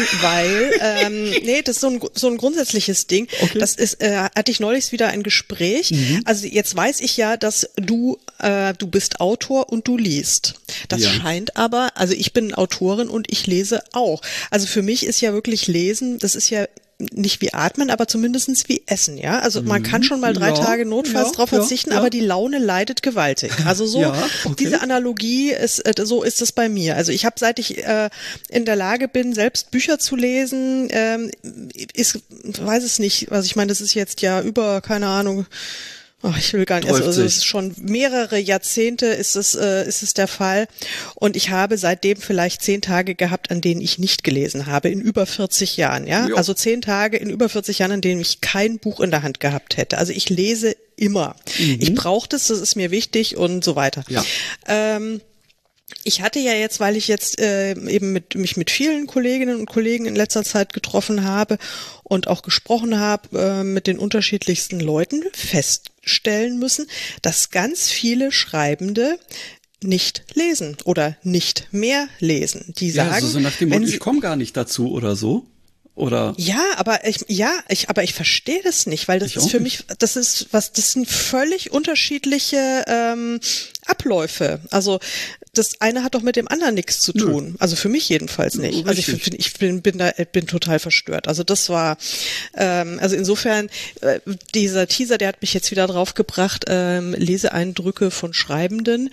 weil, das ist so ein grundsätzliches Ding. Okay. Das ist, hatte ich neulich wieder ein Gespräch. Also jetzt weiß ich ja, dass du bist Autor und du liest. Das scheint aber, also ich bin Autorin und ich lese auch. Also für mich ist ja wirklich Lesen, das ist ja nicht wie Atmen, aber zumindestens wie Essen, ja. Also man kann schon mal 3 Tage notfalls drauf verzichten, aber die Laune leidet gewaltig. Also so, diese Analogie ist, so ist es bei mir. Also ich habe, seit ich in der Lage bin, selbst Bücher zu lesen, weiß es nicht, also ich meine, das ist jetzt ja über, keine Ahnung, ich will gar nicht, also es ist schon mehrere Jahrzehnte ist es der Fall. Und ich habe seitdem vielleicht 10 Tage gehabt, an denen ich nicht gelesen habe, in über 40 Jahren, ja. Jo. Also 10 Tage in über 40 Jahren, an denen ich kein Buch in der Hand gehabt hätte. Also ich lese immer. Ich brauche das ist mir wichtig und so weiter. Ja. Ich hatte ja jetzt, weil ich jetzt eben mich mit vielen Kolleginnen und Kollegen in letzter Zeit getroffen habe und auch gesprochen habe mit den unterschiedlichsten Leuten, feststellen müssen, dass ganz viele Schreibende nicht lesen oder nicht mehr lesen. Die sagen, also so nach dem Motto, ich komme gar nicht dazu oder so. Oder? Ja, aber ich verstehe das nicht, weil das ist für mich, das sind völlig unterschiedliche Abläufe. Also das eine hat doch mit dem anderen nichts zu tun. Nö. Also für mich jedenfalls nicht. Richtig. Also ich bin total verstört. Also das war, also insofern, dieser Teaser, der hat mich jetzt wieder drauf gebracht, Leseeindrücke von Schreibenden.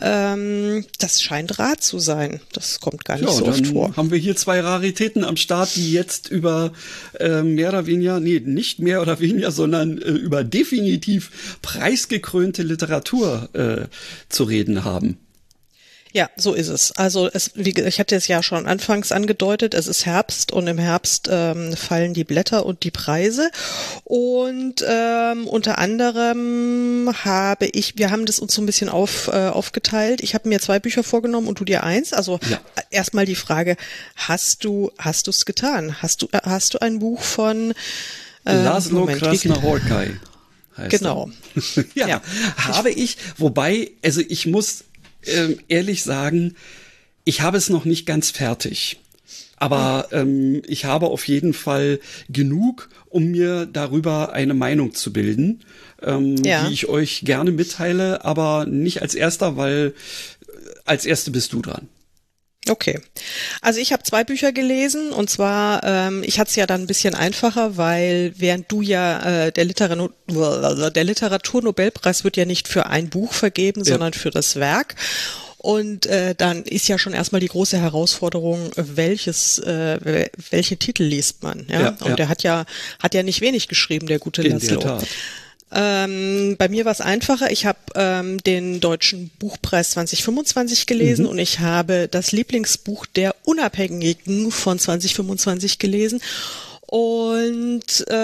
Das scheint rar zu sein. Das kommt gar nicht so oft vor. Haben wir hier 2 Raritäten am Start, die jetzt über mehr oder weniger, nicht mehr oder weniger, sondern über definitiv preisgekrönte Literatur zu reden haben. Ja, so ist es. Also ich hatte es ja schon anfangs angedeutet, es ist Herbst und im Herbst fallen die Blätter und die Preise und unter anderem wir haben das uns so ein bisschen aufgeteilt. Ich habe mir 2 Bücher vorgenommen und du dir 1. Also erstmal die Frage, hast du es getan? Hast du ein Buch von Laszlo Krasznahorkai heißt genau. Ja, habe ich, wobei, also ich muss ehrlich sagen, ich habe es noch nicht ganz fertig. Aber ich habe auf jeden Fall genug, um mir darüber eine Meinung zu bilden, die ich euch gerne mitteile, aber nicht als erster, weil als Erste bist du dran. Okay. Also ich habe 2 Bücher gelesen und zwar, ich hatte es ja dann ein bisschen einfacher, weil während du ja der Literaturnobelpreis wird ja nicht für ein Buch vergeben, sondern für das Werk. Und dann ist ja schon erstmal die große Herausforderung, welche Titel liest man. Ja? Und der hat ja nicht wenig geschrieben, der gute Laszlo. In der Tat. Bei mir war es einfacher. Ich habe den Deutschen Buchpreis 2025 gelesen und ich habe das Lieblingsbuch der Unabhängigen von 2025 gelesen. Und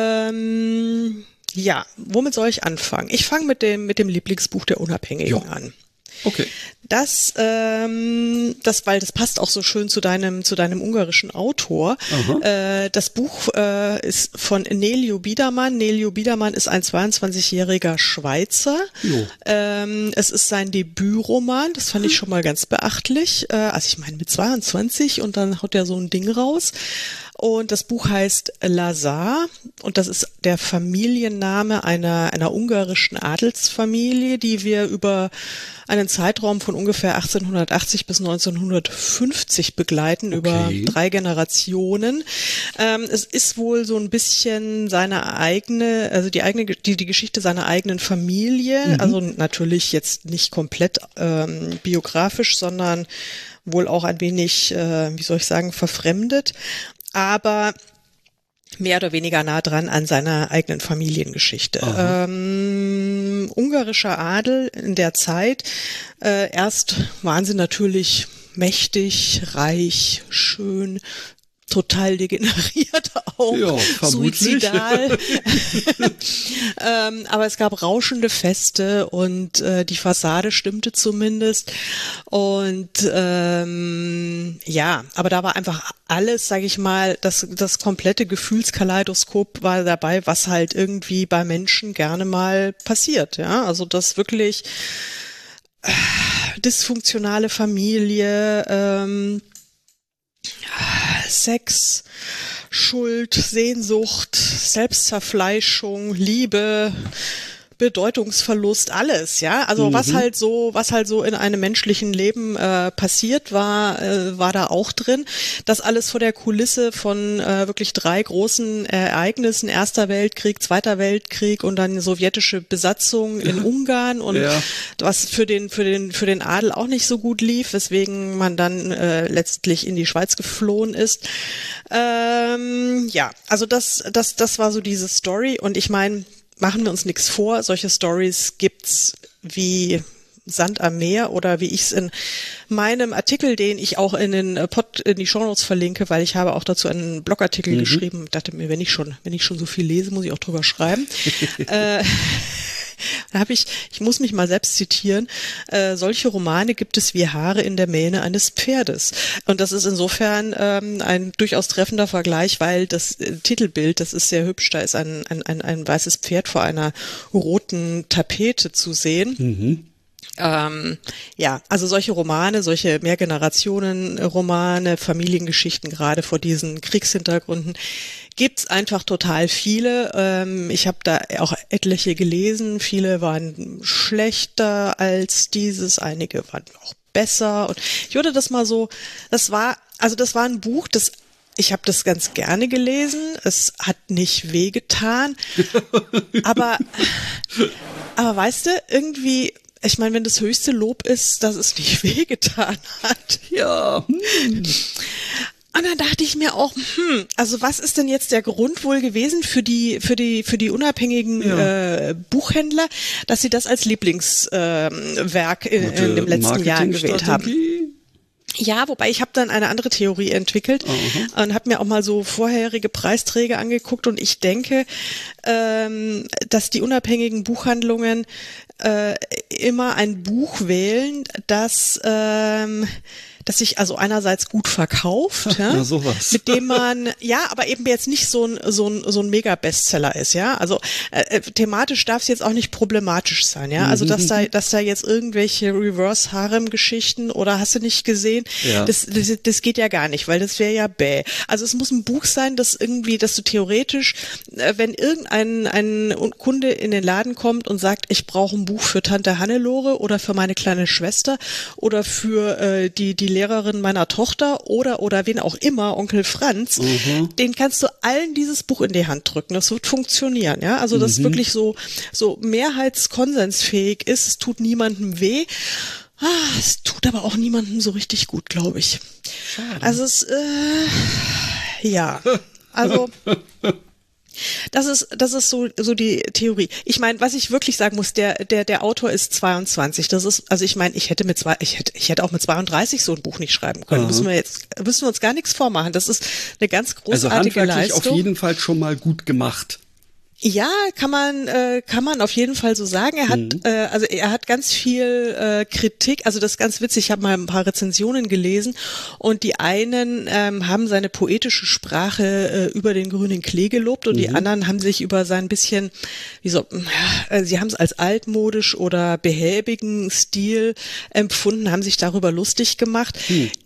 womit soll ich anfangen? Ich fange mit dem Lieblingsbuch der Unabhängigen an. Okay. Weil das passt auch so schön zu deinem ungarischen Autor. Das Buch ist von Nelio Biedermann. Nelio Biedermann ist ein 22-jähriger Schweizer. Es ist sein Debütroman. Das fand ich schon mal ganz beachtlich. Also ich meine mit 22 und dann haut er so ein Ding raus. Und das Buch heißt Lazar und das ist der Familienname einer ungarischen Adelsfamilie, die wir über einen Zeitraum von ungefähr 1880 bis 1950 begleiten, über 3 Generationen. Es ist wohl so ein bisschen die Geschichte seiner eigenen Familie, also natürlich jetzt nicht komplett biografisch, sondern wohl auch ein wenig, verfremdet. Aber mehr oder weniger nah dran an seiner eigenen Familiengeschichte. Ungarischer Adel in der Zeit, erst waren sie natürlich mächtig, reich, schön, total degeneriert auch, suizidal. Aber es gab rauschende Feste und die Fassade stimmte zumindest. Und aber da war einfach alles, sage ich mal, das komplette Gefühlskaleidoskop war dabei, was halt irgendwie bei Menschen gerne mal passiert. Ja, also das wirklich dysfunktionale Familie, Sex, Schuld, Sehnsucht, Selbstzerfleischung, Liebe, Bedeutungsverlust, alles, ja. Also was halt so in einem menschlichen Leben passiert war da auch drin. Das alles vor der Kulisse von wirklich 3 großen Ereignissen: Erster Weltkrieg, Zweiter Weltkrieg und dann sowjetische Besatzung in Ungarn und was für den Adel auch nicht so gut lief, weswegen man dann letztlich in die Schweiz geflohen ist. Also das war so diese Story und ich meine, machen wir uns nichts vor, solche Stories gibt's wie Sand am Meer oder wie ich es in meinem Artikel, den ich auch in die Shownotes verlinke, weil ich habe auch dazu einen Blogartikel geschrieben. Ich dachte mir, wenn ich schon so viel lese, muss ich auch drüber schreiben. Da ich muss mich mal selbst zitieren, solche Romane gibt es wie Haare in der Mähne eines Pferdes. Und das ist insofern ein durchaus treffender Vergleich, weil das Titelbild, das ist sehr hübsch, da ist ein weißes Pferd vor einer roten Tapete zu sehen. Also solche Romane, solche Mehrgenerationen-Romane, Familiengeschichten, gerade vor diesen Kriegshintergründen, gibt's einfach total viele. Ich habe da auch etliche gelesen. Viele waren schlechter als dieses, einige waren auch besser. Und ich würde das mal so, das war ein Buch, ich habe das ganz gerne gelesen. Es hat nicht wehgetan. aber weißt du, irgendwie, ich meine, wenn das höchste Lob ist, dass es nicht wehgetan hat. Ja. Und dann dachte ich mir auch, also was ist denn jetzt der Grund wohl gewesen für die unabhängigen Buchhändler, dass sie das als Lieblingswerk in dem letzten Jahr gewählt haben? Ja, wobei ich habe dann eine andere Theorie entwickelt und habe mir auch mal so vorherige Preisträger angeguckt und ich denke, dass die unabhängigen Buchhandlungen immer ein Buch wählen, das sich also einerseits gut verkauft, ja, sowas. Mit dem man, ja, aber eben jetzt nicht so ein Mega-Bestseller ist, ja. Also thematisch darf es jetzt auch nicht problematisch sein, ja. Also dass da jetzt irgendwelche Reverse-Harem-Geschichten oder hast du nicht gesehen, das geht ja gar nicht, weil das wäre ja bäh. Also es muss ein Buch sein, das irgendwie, dass du theoretisch, wenn ein Kunde in den Laden kommt und sagt, ich brauche ein Buch für Tante Hannelore oder für meine kleine Schwester oder für die Lehrerin meiner Tochter oder wen auch immer, Onkel Franz, den kannst du allen dieses Buch in die Hand drücken. Das wird funktionieren, ja. Also das wirklich so mehrheitskonsensfähig ist, es tut niemandem weh. Es tut aber auch niemandem so richtig gut, glaube ich. Schade. Also also das ist so die Theorie. Ich meine, was ich wirklich sagen muss, der Autor ist 22. Das ist, also ich meine, ich hätte auch mit 32 so ein Buch nicht schreiben können. Müssen wir uns gar nichts vormachen. Das ist eine ganz großartige Leistung. Also handwerklich Leistung. auf jeden Fall schon mal gut gemacht. Ja, kann man auf jeden Fall so sagen. Er hat ganz viel Kritik, also das ist ganz witzig, ich habe mal ein paar Rezensionen gelesen und die einen haben seine poetische Sprache über den grünen Klee gelobt und die anderen haben sich über sein bisschen, sie haben es als altmodisch oder behäbigen Stil empfunden, haben sich darüber lustig gemacht.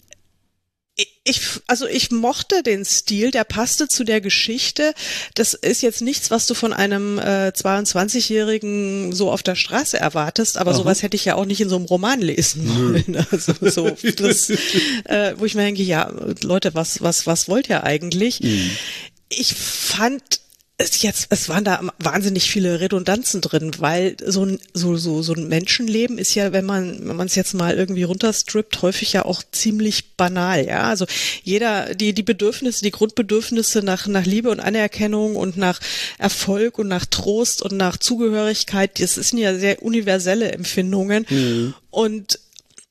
Ich mochte den Stil, der passte zu der Geschichte. Das ist jetzt nichts, was du von einem 22-Jährigen so auf der Straße erwartest, aber sowas hätte ich ja auch nicht in so einem Roman lesen wollen. Also so das, wo ich mir denke, ja, Leute, was wollt ihr eigentlich? Ich fand es waren da wahnsinnig viele Redundanzen drin, weil so ein Menschenleben ist ja, wenn man es jetzt mal irgendwie runterstrippt, häufig ja auch ziemlich banal, ja. Also die Bedürfnisse, die Grundbedürfnisse nach Liebe und Anerkennung und nach Erfolg und nach Trost und nach Zugehörigkeit, das sind ja sehr universelle Empfindungen. Und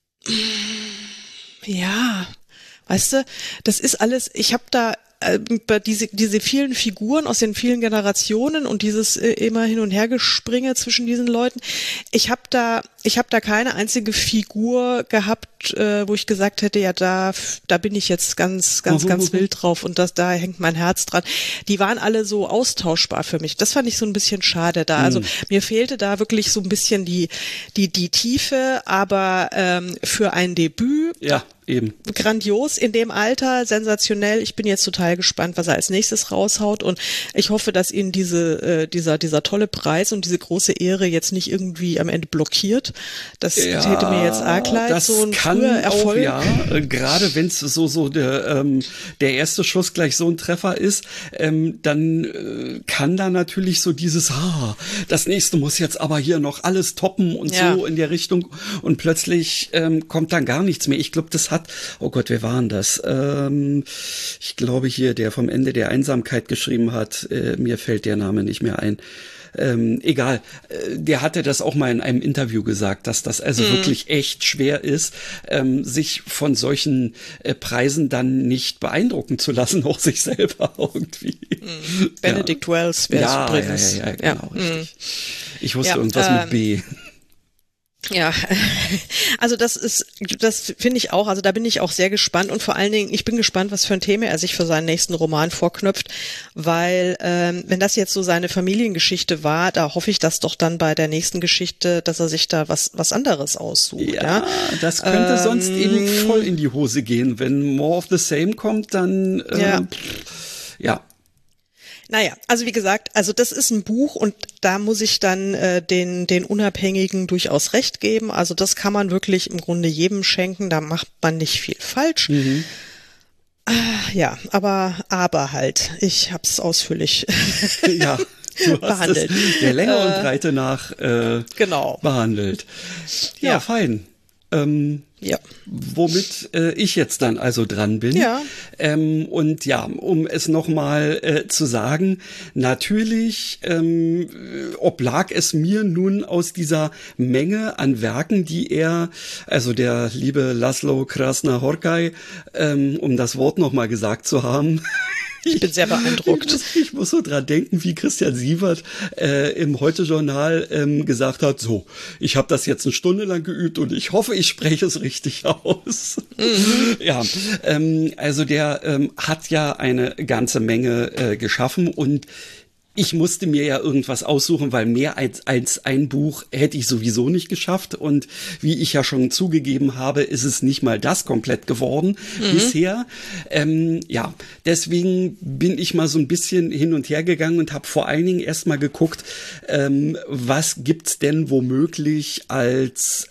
ja, weißt du, das ist alles, ich habe da diese vielen Figuren aus den vielen Generationen und dieses immer hin und her Gespringe zwischen diesen Leuten. Ich habe da keine einzige Figur gehabt, wo ich gesagt hätte, ja, da bin ich jetzt ganz wild drauf und da hängt mein Herz dran. Die waren alle so austauschbar für mich. Das fand ich so ein bisschen schade da. Also mir fehlte da wirklich so ein bisschen die Tiefe, aber für ein Debüt. Ja. Eben. Grandios in dem Alter, sensationell. Ich bin jetzt total gespannt, was er als nächstes raushaut und ich hoffe, dass ihn dieser tolle Preis und diese große Ehre jetzt nicht irgendwie am Ende blockiert. Das täte mir jetzt arg leid. Das so ein kann früher Erfolg. Auch, ja, gerade wenn es so der erste Schuss gleich so ein Treffer ist, dann kann da natürlich so dieses, das nächste muss jetzt aber hier noch alles toppen und so in der Richtung und plötzlich kommt dann gar nichts mehr. Ich glaube, das hat, oh Gott, wer war denn das? Ich glaube hier, der vom Ende der Einsamkeit geschrieben hat, mir fällt der Name nicht mehr ein. Egal, der hatte das auch mal in einem Interview gesagt, dass das also wirklich echt schwer ist, sich von solchen Preisen dann nicht beeindrucken zu lassen, auch sich selber irgendwie. Benedict Wells wäre es übrigens. Ja, genau, richtig. Ich wusste irgendwas mit B. Ja, also das finde ich auch, also da bin ich auch sehr gespannt und vor allen Dingen, ich bin gespannt, was für ein Thema er sich für seinen nächsten Roman vorknöpft, weil wenn das jetzt so seine Familiengeschichte war, da hoffe ich, dass doch dann bei der nächsten Geschichte, dass er sich da was anderes aussucht. Ja, das könnte sonst eben voll in die Hose gehen, wenn More of the Same kommt, dann ja. Naja, also wie gesagt, also das ist ein Buch und da muss ich dann den Unabhängigen durchaus recht geben. Also das kann man wirklich im Grunde jedem schenken, da macht man nicht viel falsch. Ja, aber halt, ich hab's ausführlich behandelt. Der Länge und Breite nach behandelt. Ja, fein. Womit ich jetzt dann also dran bin. Ja. Und ja, um es nochmal zu sagen, natürlich oblag es mir nun aus dieser Menge an Werken, die er, also der liebe Laszlo Krasna-Horkai, um das Wort nochmal gesagt zu haben, Ich bin sehr beeindruckt. Ich muss so dran denken, wie Christian Sievert im Heute-Journal gesagt hat, so, ich habe das jetzt eine Stunde lang geübt und ich hoffe, ich spreche es richtig aus. Ja, also der hat ja eine ganze Menge geschaffen und ich musste mir ja irgendwas aussuchen, weil mehr als ein Buch hätte ich sowieso nicht geschafft. Und wie ich ja schon zugegeben habe, ist es nicht mal das komplett geworden bisher. Ja, deswegen bin ich mal so ein bisschen hin und her gegangen und habe vor allen Dingen erstmal geguckt, was gibt's denn womöglich als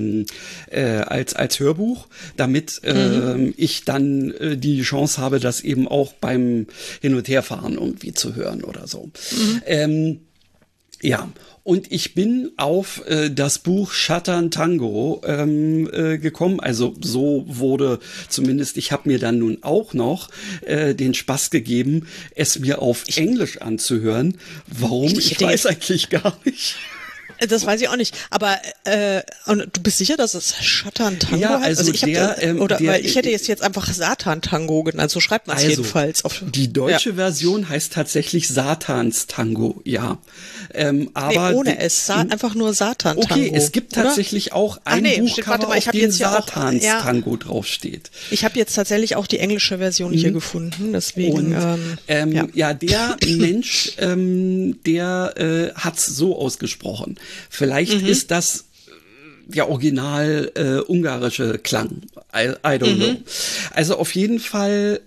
Hörbuch, damit ich dann die Chance habe, das eben auch beim Hin- und Herfahren irgendwie zu hören oder so. Ja, und ich bin auf das Buch Chattan Tango gekommen. Also so wurde zumindest, ich habe mir dann nun auch noch den Spaß gegeben, es mir auf Englisch anzuhören. Warum? Ich weiß eigentlich gar nicht. Das weiß ich auch nicht. Aber und du bist sicher, dass es Chattan Tango ja, heißt? also ich weil ich hätte jetzt einfach Satan Tango genannt. So schreibt man es jedenfalls. Die deutsche Version heißt tatsächlich Satans Tango, ja. Aber ohne S, einfach nur Satan Tango. Okay, es gibt tatsächlich auch ein Buchcover, auf dem Satans Tango draufsteht. Ich habe jetzt tatsächlich auch die englische Version hier gefunden, deswegen. Und, der Mensch, der hat's so ausgesprochen. Vielleicht ist das der original ungarische Klang. I don't know. Also auf jeden Fall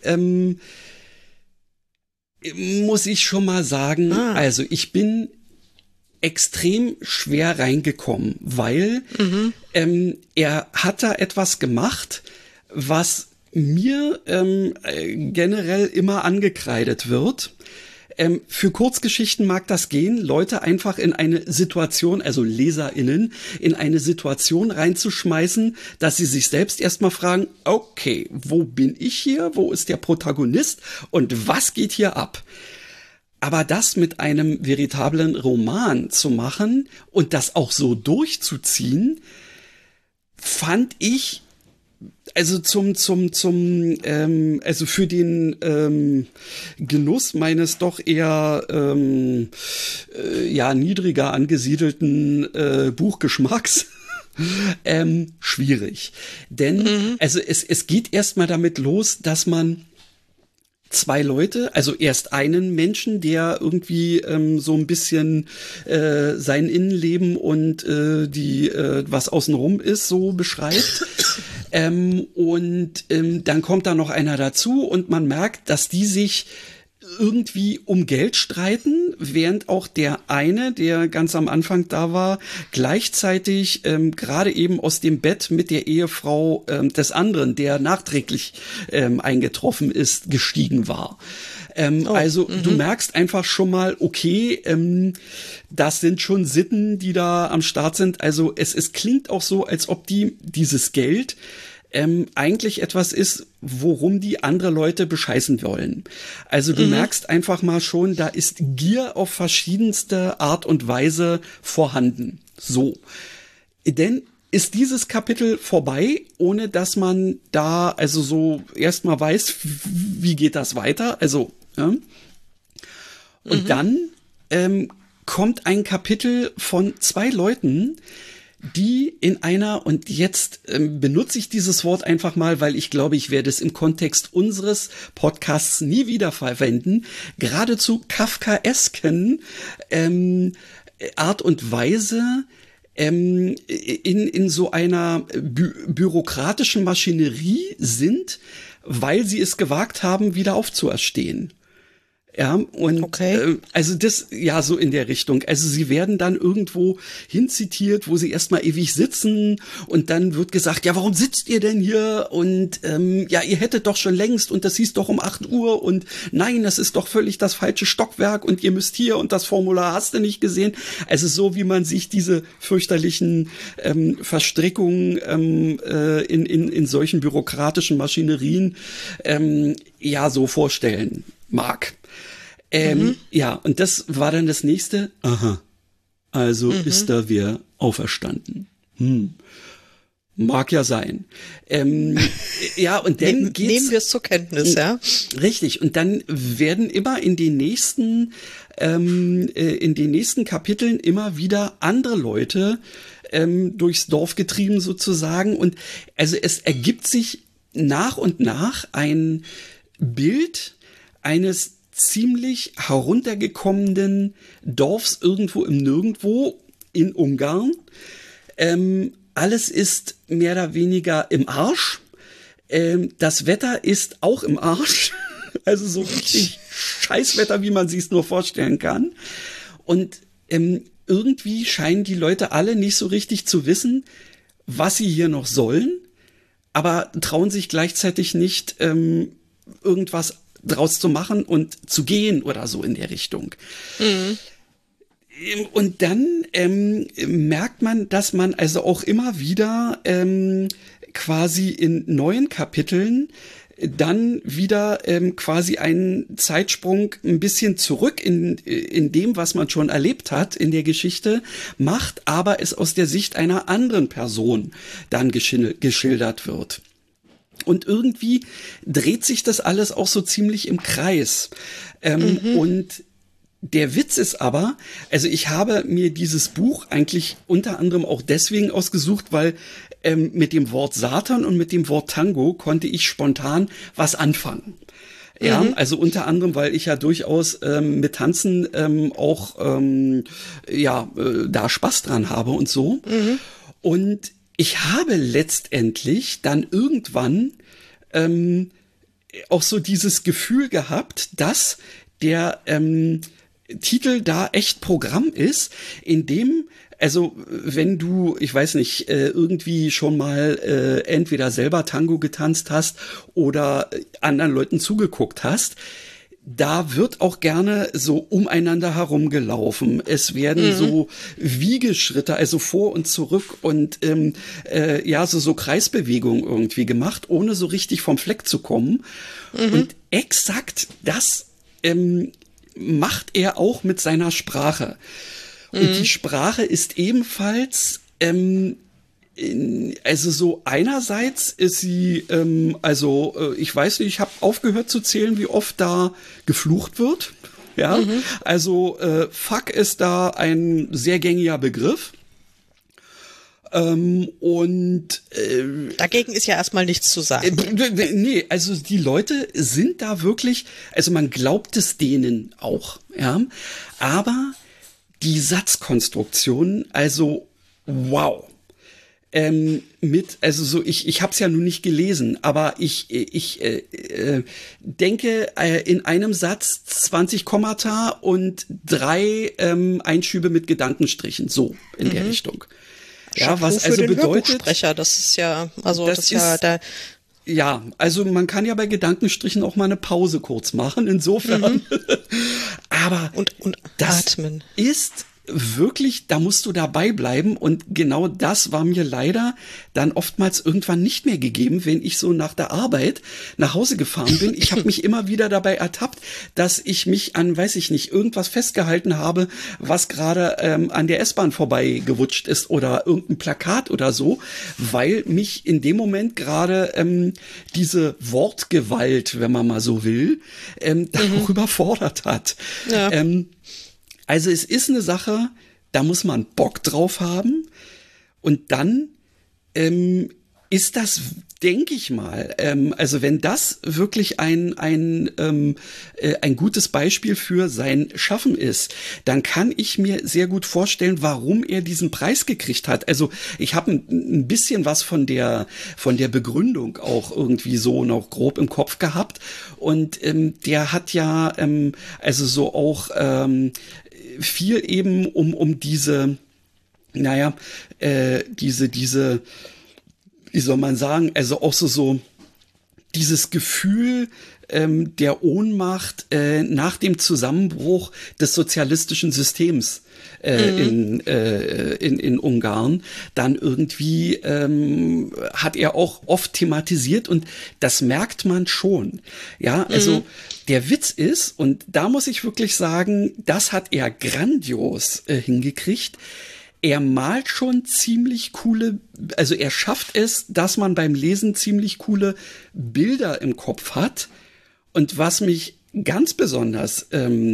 muss ich schon mal sagen, also ich bin extrem schwer reingekommen, weil er hat da etwas gemacht, was mir generell immer angekreidet wird. Für Kurzgeschichten mag das gehen, Leute einfach in eine Situation, also LeserInnen, in eine Situation reinzuschmeißen, dass sie sich selbst erstmal fragen, okay, wo bin ich hier? Wo ist der Protagonist? Und was geht hier ab? Aber das mit einem veritablen Roman zu machen und das auch so durchzuziehen, fand ich also also für den Genuss meines doch eher niedriger angesiedelten Buchgeschmacks schwierig. Denn also es geht erstmal damit los, dass man zwei Leute, also erst einen Menschen, der irgendwie so ein bisschen sein Innenleben und was außenrum ist, so beschreibt. Dann kommt da noch einer dazu und man merkt, dass die sich irgendwie um Geld streiten, während auch der eine, der ganz am Anfang da war, gleichzeitig gerade eben aus dem Bett mit der Ehefrau des anderen, der nachträglich eingetroffen ist, gestiegen war. Du merkst einfach schon mal, okay, das sind schon Sitten, die da am Start sind. Also es klingt auch so, als ob dieses Geld eigentlich etwas ist, worum die andere Leute bescheißen wollen. Also du merkst einfach mal schon, da ist Gier auf verschiedenste Art und Weise vorhanden. So. Denn ist dieses Kapitel vorbei, ohne dass man da also so erstmal weiß, wie geht das weiter? Also, ja. Und dann kommt ein Kapitel von zwei Leuten, die in einer, und jetzt benutze ich dieses Wort einfach mal, weil ich glaube, ich werde es im Kontext unseres Podcasts nie wieder verwenden, geradezu kafkaesken Art und Weise in so einer bürokratischen Maschinerie sind, weil sie es gewagt haben, wieder aufzuerstehen. Ja, und also das, ja, so in der Richtung. Also sie werden dann irgendwo hinzitiert, wo sie erstmal ewig sitzen und dann wird gesagt, ja, warum sitzt ihr denn hier? Und ja, ihr hättet doch schon längst und das hieß doch um 8 Uhr und nein, das ist doch völlig das falsche Stockwerk und ihr müsst hier und das Formular hast du nicht gesehen. Also so, wie man sich diese fürchterlichen Verstrickungen in solchen bürokratischen Maschinerien ja so vorstellen mag. Ja, und das war dann das nächste. Aha. Also ist da wer auferstanden. Mag ja sein. Ja, und dann geht's. Nehmen wir es zur Kenntnis, ja. Richtig. Und dann werden immer in den nächsten Kapiteln immer wieder andere Leute durchs Dorf getrieben sozusagen. Und also es ergibt sich nach und nach ein Bild eines ziemlich heruntergekommenen Dorfs irgendwo im Nirgendwo in Ungarn. Alles ist mehr oder weniger im Arsch. Das Wetter ist auch im Arsch. Also so richtig Scheißwetter, wie man sich es nur vorstellen kann. Und irgendwie scheinen die Leute alle nicht so richtig zu wissen, was sie hier noch sollen, aber trauen sich gleichzeitig nicht, irgendwas draus zu machen und zu gehen oder so in der Richtung. Mhm. Und dann merkt man, dass man also auch immer wieder quasi in neuen Kapiteln dann wieder quasi einen Zeitsprung ein bisschen zurück in dem, was man schon erlebt hat in der Geschichte, macht, aber es aus der Sicht einer anderen Person dann geschildert wird. Und irgendwie dreht sich das alles auch so ziemlich im Kreis. Und der Witz ist aber, also ich habe mir dieses Buch eigentlich unter anderem auch deswegen ausgesucht, weil mit dem Wort Satan und mit dem Wort Tango konnte ich spontan was anfangen. Ja, also unter anderem, weil ich ja durchaus mit Tanzen auch da Spaß dran habe und so. Und ich habe letztendlich dann irgendwann auch so dieses Gefühl gehabt, dass der Titel da echt Programm ist, in dem, also wenn du, ich weiß nicht, irgendwie schon mal entweder selber Tango getanzt hast oder anderen Leuten zugeguckt hast, da wird auch gerne so umeinander herumgelaufen. Es werden so Wiegeschritte, also vor und zurück und so Kreisbewegungen irgendwie gemacht, ohne so richtig vom Fleck zu kommen. Und exakt das macht er auch mit seiner Sprache. Und die Sprache ist ebenfalls, also so einerseits ist sie, ich weiß nicht, ich habe aufgehört zu zählen, wie oft da geflucht wird. Ja, also Fuck ist da ein sehr gängiger Begriff. Dagegen ist ja erstmal nichts zu sagen. Nee, also die Leute sind da wirklich, also man glaubt es denen auch, ja, aber die Satzkonstruktion, also wow. Ich habe es ja nun nicht gelesen, aber ich denke in einem Satz 20 Kommata und 3 Einschübe mit Gedankenstrichen, so in der Richtung. Ja, was also bedeutet, das ist ja, also das ist ja da. Ja, also man kann ja bei Gedankenstrichen auch mal eine Pause kurz machen, insofern. Aber und das atmen ist wirklich, da musst du dabei bleiben und genau das war mir leider dann oftmals irgendwann nicht mehr gegeben, wenn ich so nach der Arbeit nach Hause gefahren bin. Ich habe mich immer wieder dabei ertappt, dass ich mich an, weiß ich nicht, irgendwas festgehalten habe, was gerade an der S-Bahn vorbei gewutscht ist oder irgendein Plakat oder so, weil mich in dem Moment gerade diese Wortgewalt, wenn man mal so will, auch überfordert hat. Ja. Also es ist eine Sache, da muss man Bock drauf haben und dann ist das, denke ich mal, also wenn das wirklich ein gutes Beispiel für sein Schaffen ist, dann kann ich mir sehr gut vorstellen, warum er diesen Preis gekriegt hat. Also ich habe ein bisschen was von der Begründung auch irgendwie so noch grob im Kopf gehabt und der hat ja also so auch viel eben um diese, diese, wie soll man sagen, also auch so dieses Gefühl der Ohnmacht nach dem Zusammenbruch des sozialistischen Systems in Ungarn, dann irgendwie hat er auch oft thematisiert und das merkt man schon. Ja, also der Witz ist, und da muss ich wirklich sagen, das hat er grandios hingekriegt, er malt schon ziemlich coole, also er schafft es, dass man beim Lesen ziemlich coole Bilder im Kopf hat. Und was mich ganz besonders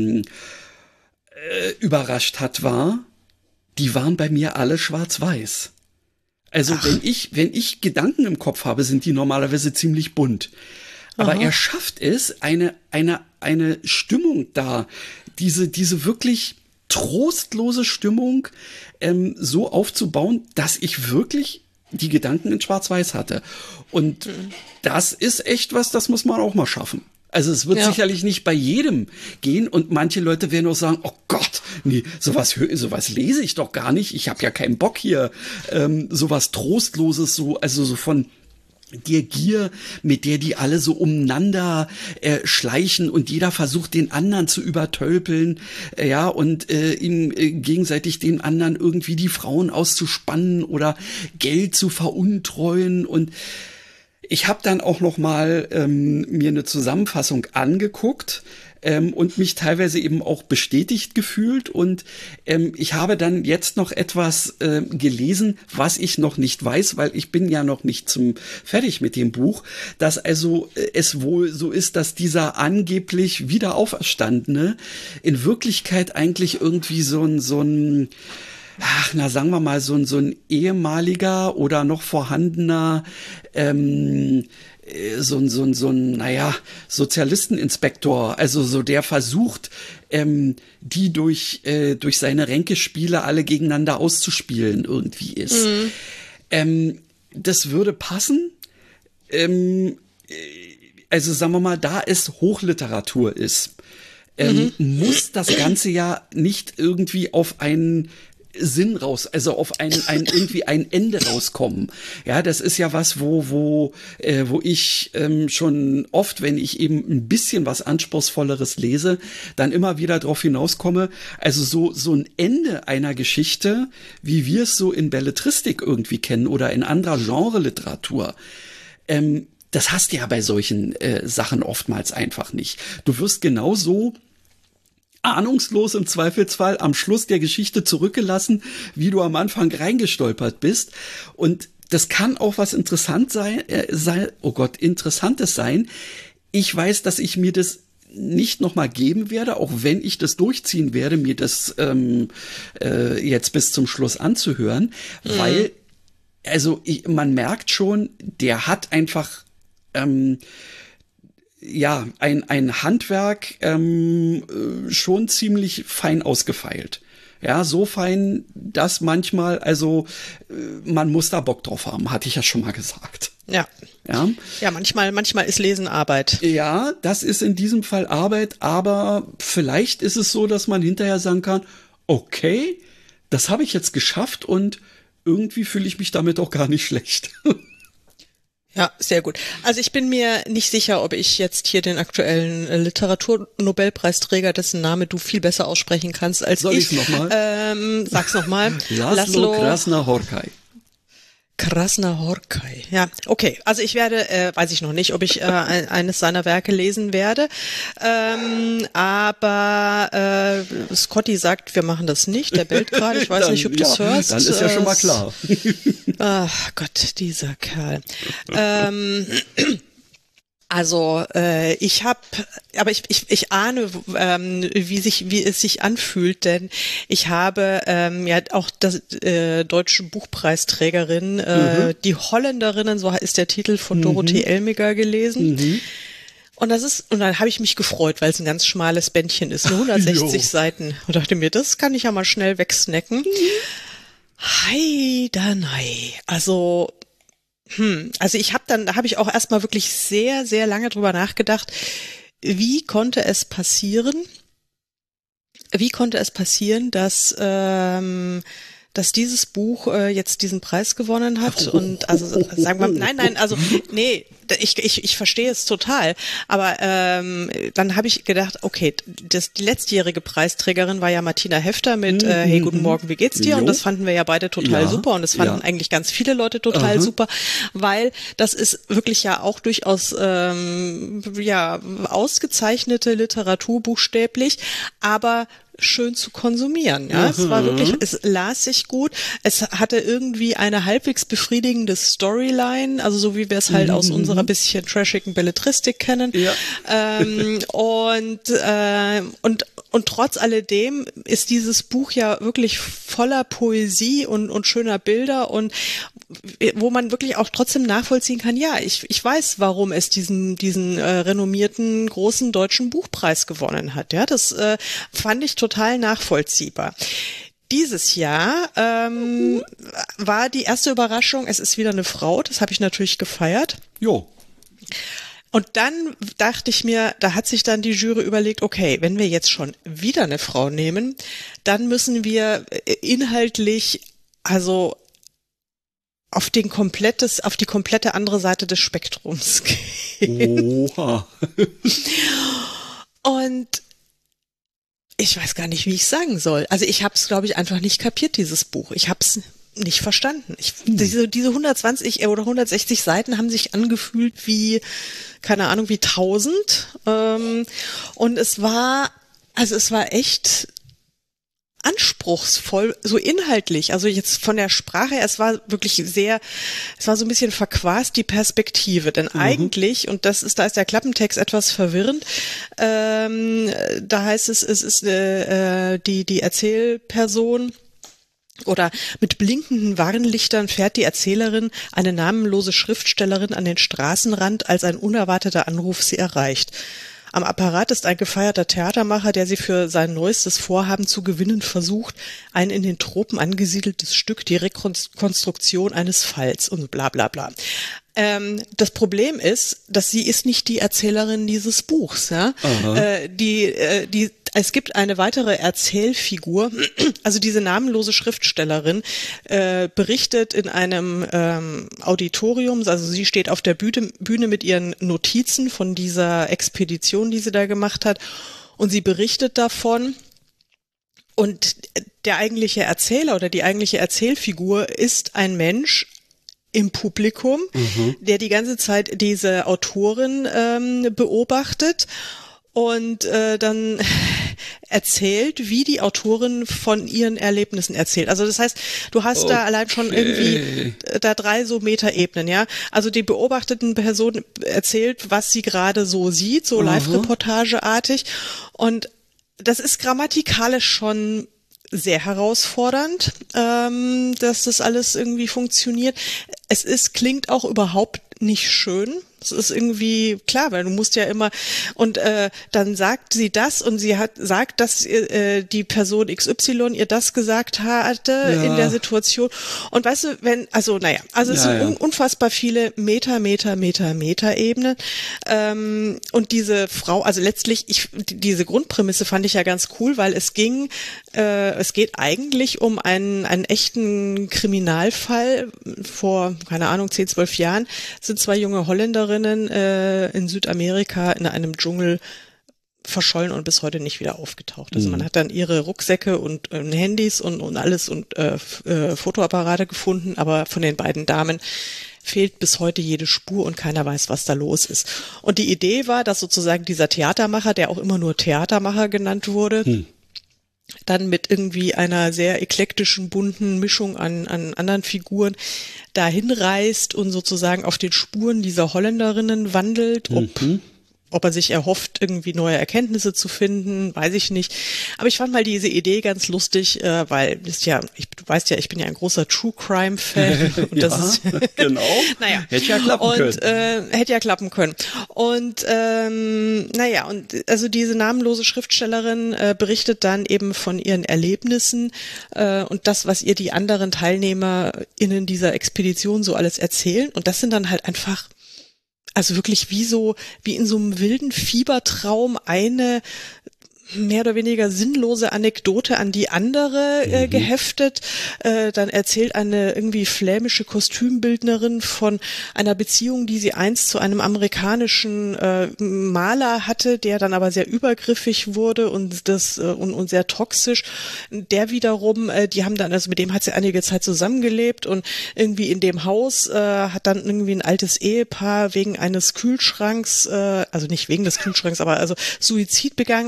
überrascht hat, war, die waren bei mir alle schwarz-weiß. Also wenn ich Gedanken im Kopf habe, sind die normalerweise ziemlich bunt. Aber er schafft es, eine Stimmung da, diese wirklich trostlose Stimmung so aufzubauen, dass ich wirklich die Gedanken in Schwarz-Weiß hatte. Und das ist echt was, das muss man auch mal schaffen. Also es wird sicherlich nicht bei jedem gehen und manche Leute werden auch sagen, oh Gott, nee, sowas lese ich doch gar nicht. Ich habe ja keinen Bock hier, sowas Trostloses, so von der Gier, mit der die alle so umeinander schleichen und jeder versucht, den anderen zu übertölpeln, und ihm gegenseitig den anderen irgendwie die Frauen auszuspannen oder Geld zu veruntreuen. Und ich habe dann auch noch mal mir eine Zusammenfassung angeguckt und mich teilweise eben auch bestätigt gefühlt. Und ich habe dann jetzt noch etwas gelesen, was ich noch nicht weiß, weil ich bin ja noch nicht fertig mit dem Buch, dass also es wohl so ist, dass dieser angeblich wieder Auferstandene in Wirklichkeit eigentlich irgendwie so ein sagen wir mal, so ein ehemaliger oder noch vorhandener Sozialisteninspektor, also so der versucht, die durch seine Ränkespiele alle gegeneinander auszuspielen irgendwie ist. Das würde passen. Also sagen wir mal, da es Hochliteratur ist, muss das Ganze ja nicht irgendwie auf einen Sinn raus, also auf irgendwie ein Ende rauskommen. Ja, das ist ja was, wo ich schon oft, wenn ich eben ein bisschen was Anspruchsvolleres lese, dann immer wieder drauf hinauskomme. Also so ein Ende einer Geschichte, wie wir es so in Belletristik irgendwie kennen oder in anderer Genre-Literatur. Das hast du ja bei solchen Sachen oftmals einfach nicht. Du wirst genauso ahnungslos im Zweifelsfall am Schluss der Geschichte zurückgelassen, wie du am Anfang reingestolpert bist. Und das kann auch was Interessantes sein. Ich weiß, dass ich mir das nicht nochmal geben werde, auch wenn ich das durchziehen werde, mir das jetzt bis zum Schluss anzuhören, weil, also man merkt schon, der hat einfach ein Handwerk schon ziemlich fein ausgefeilt. Ja, so fein, dass manchmal, man muss da Bock drauf haben, hatte ich ja schon mal gesagt. Ja. Ja, manchmal ist Lesen Arbeit. Ja, das ist in diesem Fall Arbeit, aber vielleicht ist es so, dass man hinterher sagen kann, okay, das habe ich jetzt geschafft und irgendwie fühle ich mich damit auch gar nicht schlecht. Ja, sehr gut. Also ich bin mir nicht sicher, ob ich jetzt hier den aktuellen Literaturnobelpreisträger, dessen Name du viel besser aussprechen kannst als Soll ich. Soll ich nochmal? Sag's nochmal. Laszlo Krasznahorkai. Krasznahorkai. Ja, okay. Also ich werde, weiß ich noch nicht, ob ich eines seiner Werke lesen werde. Aber Scotty sagt, wir machen das nicht. Der bellt gerade. Ich weiß nicht, ob du es hörst. Dann ist ja schon mal klar. Ach Gott, dieser Kerl. Also ich ahne, wie es sich anfühlt, denn ich habe ja auch das deutsche Buchpreisträgerin, die Holländerinnen, so ist der Titel von Dorothee Elmiger gelesen. Und dann habe ich mich gefreut, weil es ein ganz schmales Bändchen ist, nur 160 Seiten. Und dachte mir, das kann ich ja mal schnell wegsnacken. Hei, danei. Also da habe ich auch erstmal wirklich sehr, sehr lange drüber nachgedacht, wie konnte es passieren, dass dieses Buch jetzt diesen Preis gewonnen hat und also sagen wir, ich verstehe es total, aber dann habe ich gedacht, okay, die letztjährige Preisträgerin war ja Martina Hefter mit Hey, guten Morgen, wie geht's dir? Und das fanden wir ja beide total super und das fanden eigentlich ganz viele Leute total super, weil das ist wirklich ja auch durchaus ausgezeichnete Literatur buchstäblich, aber schön zu konsumieren. Ja, es war wirklich, es las sich gut. Es hatte irgendwie eine halbwegs befriedigende Storyline, also so wie wir es halt aus unserer bisschen trashigen Belletristik kennen. Ja. Und trotz alledem ist dieses Buch ja wirklich voller Poesie und schöner Bilder und wo man wirklich auch trotzdem nachvollziehen kann, ja, ich weiß, warum es diesen renommierten großen deutschen Buchpreis gewonnen hat. Ja, das fand ich total nachvollziehbar. Dieses Jahr war die erste Überraschung, es ist wieder eine Frau, das habe ich natürlich gefeiert. Jo. Und dann dachte ich mir, da hat sich dann die Jury überlegt, okay, wenn wir jetzt schon wieder eine Frau nehmen, dann müssen wir inhaltlich, also auf die komplette andere Seite des Spektrums gehen. Oha. Und ich weiß gar nicht, wie ich sagen soll. Also ich habe es, glaube ich, einfach nicht kapiert, dieses Buch. Ich habe es nicht verstanden. Diese 120 oder 160 Seiten haben sich angefühlt wie, keine Ahnung, wie 1000. Und es war echt anspruchsvoll, so inhaltlich, also jetzt von der Sprache her, es war so ein bisschen verquast, die Perspektive, denn eigentlich, und da ist der Klappentext etwas verwirrend, da heißt es ist die Erzählperson, oder mit blinkenden Warnlichtern fährt die Erzählerin, eine namenlose Schriftstellerin, an den Straßenrand, als ein unerwarteter Anruf sie erreicht. Am Apparat ist ein gefeierter Theatermacher, der sie für sein neuestes Vorhaben zu gewinnen versucht, ein in den Tropen angesiedeltes Stück, die Rekonstruktion eines Falls und bla bla bla. Das Problem ist, dass sie ist nicht die Erzählerin dieses Buchs. Ja? Es gibt eine weitere Erzählfigur, also diese namenlose Schriftstellerin berichtet in einem Auditorium, also sie steht auf der Bühne mit ihren Notizen von dieser Expedition, die sie da gemacht hat, und sie berichtet davon. Und der eigentliche Erzähler oder die eigentliche Erzählfigur ist ein Mensch im Publikum, der die ganze Zeit diese Autorin beobachtet und dann erzählt, wie die Autorin von ihren Erlebnissen erzählt. Also das heißt, du hast da allein schon irgendwie da 3 so Metaebenen, ja. Also die beobachteten Person erzählt, was sie gerade so sieht, so Live-Reportageartig, und das ist grammatikalisch schon sehr herausfordernd, dass das alles irgendwie funktioniert. Klingt auch überhaupt nicht schön. Es ist irgendwie klar, weil du musst ja immer, und dann sagt sie das und sie sagt, dass die Person XY ihr das gesagt hatte in der Situation. Und weißt du, es sind unfassbar viele Meta-Ebenen. Und diese Frau, also letztlich, diese Grundprämisse fand ich ja ganz cool, weil es geht eigentlich um einen echten Kriminalfall vor, keine Ahnung, 10, 12 Jahren, sind 2 junge Holländerinnen in Südamerika in einem Dschungel verschollen und bis heute nicht wieder aufgetaucht. Also man hat dann ihre Rucksäcke und Handys und alles und Fotoapparate gefunden, aber von den beiden Damen fehlt bis heute jede Spur und keiner weiß, was da los ist. Und die Idee war, dass sozusagen dieser Theatermacher, der auch immer nur Theatermacher genannt wurde, dann mit irgendwie einer sehr eklektischen, bunten Mischung an anderen Figuren dahin reist und sozusagen auf den Spuren dieser Holländerinnen wandelt, ob er sich erhofft, irgendwie neue Erkenntnisse zu finden, weiß ich nicht. Aber ich fand mal diese Idee ganz lustig, weil du weißt ja, ich bin ja ein großer True Crime Fan. Und das ist genau. Naja. Hätte ja klappen können. Hätte ja klappen können. Und und also diese namenlose Schriftstellerin berichtet dann eben von ihren Erlebnissen und das, was ihr die anderen TeilnehmerInnen dieser Expedition so alles erzählen. Und das sind dann halt einfach, also wirklich wie in so einem wilden Fiebertraum eine mehr oder weniger sinnlose Anekdote an die andere geheftet. Dann erzählt eine irgendwie flämische Kostümbildnerin von einer Beziehung, die sie einst zu einem amerikanischen Maler hatte, der dann aber sehr übergriffig wurde und und sehr toxisch. Der wiederum, mit dem hat sie einige Zeit zusammengelebt und irgendwie in dem Haus hat dann irgendwie ein altes Ehepaar wegen eines Kühlschranks, also nicht wegen des Kühlschranks, aber also Suizid begangen und dann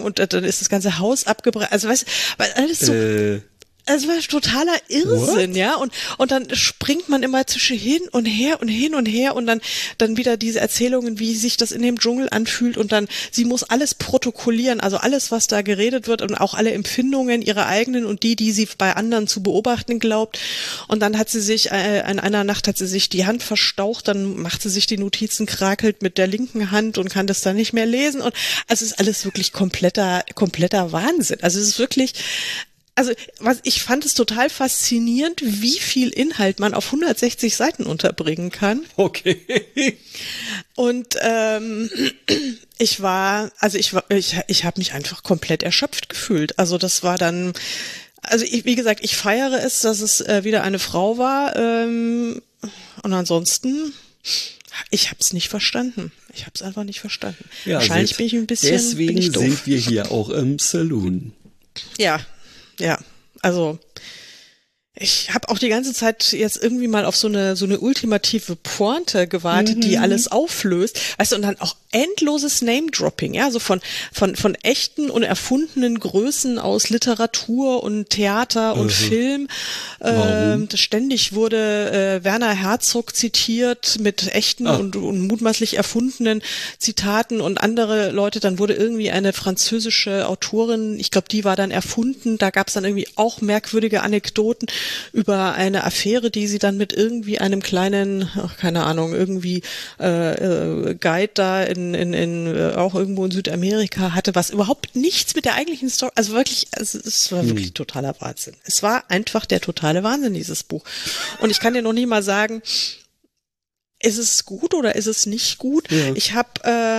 ist das ganze Haus abgebrannt. Also weißt du, weil alles so... Es war totaler Irrsinn, ja. Und dann springt man immer zwischen hin und her und dann wieder diese Erzählungen, wie sich das in dem Dschungel anfühlt und dann, sie muss alles protokollieren, also alles, was da geredet wird und auch alle Empfindungen, ihre eigenen und die sie bei anderen zu beobachten glaubt. Und dann hat sie sich, in einer Nacht hat sie sich die Hand verstaucht, dann macht sie sich die Notizen, krakelt mit der linken Hand und kann das dann nicht mehr lesen und also es ist alles wirklich kompletter Wahnsinn. Also es ist wirklich, also ich fand es total faszinierend, wie viel Inhalt man auf 160 Seiten unterbringen kann. Okay. Und ich habe mich einfach komplett erschöpft gefühlt. Also das war dann, wie gesagt, ich feiere es, dass es wieder eine Frau war. Und ansonsten, ich habe es nicht verstanden. Ich habe es einfach nicht verstanden. Ja, wahrscheinlich bin ich ein bisschen deswegen bin ich doof. Sind wir hier auch im Saloon. Ja, also ich habe auch die ganze Zeit jetzt irgendwie mal auf so eine ultimative Pointe gewartet, die alles auflöst. Weißt du, und dann auch endloses Name-Dropping, ja, so von echten und erfundenen Größen aus Literatur und Theater und Film. Ständig wurde Werner Herzog zitiert mit echten und mutmaßlich erfundenen Zitaten und andere Leute. Dann wurde irgendwie eine französische Autorin, ich glaube, die war dann erfunden. Da gab es dann irgendwie auch merkwürdige Anekdoten über eine Affäre, die sie dann mit irgendwie einem kleinen, keine Ahnung, irgendwie Guide da auch irgendwo in Südamerika hatte, was überhaupt nichts mit der eigentlichen Story, also wirklich, es war wirklich totaler Wahnsinn. Es war einfach der totale Wahnsinn, dieses Buch. Und ich kann dir noch nie mal sagen, ist es gut oder ist es nicht gut? Ja. Ich habe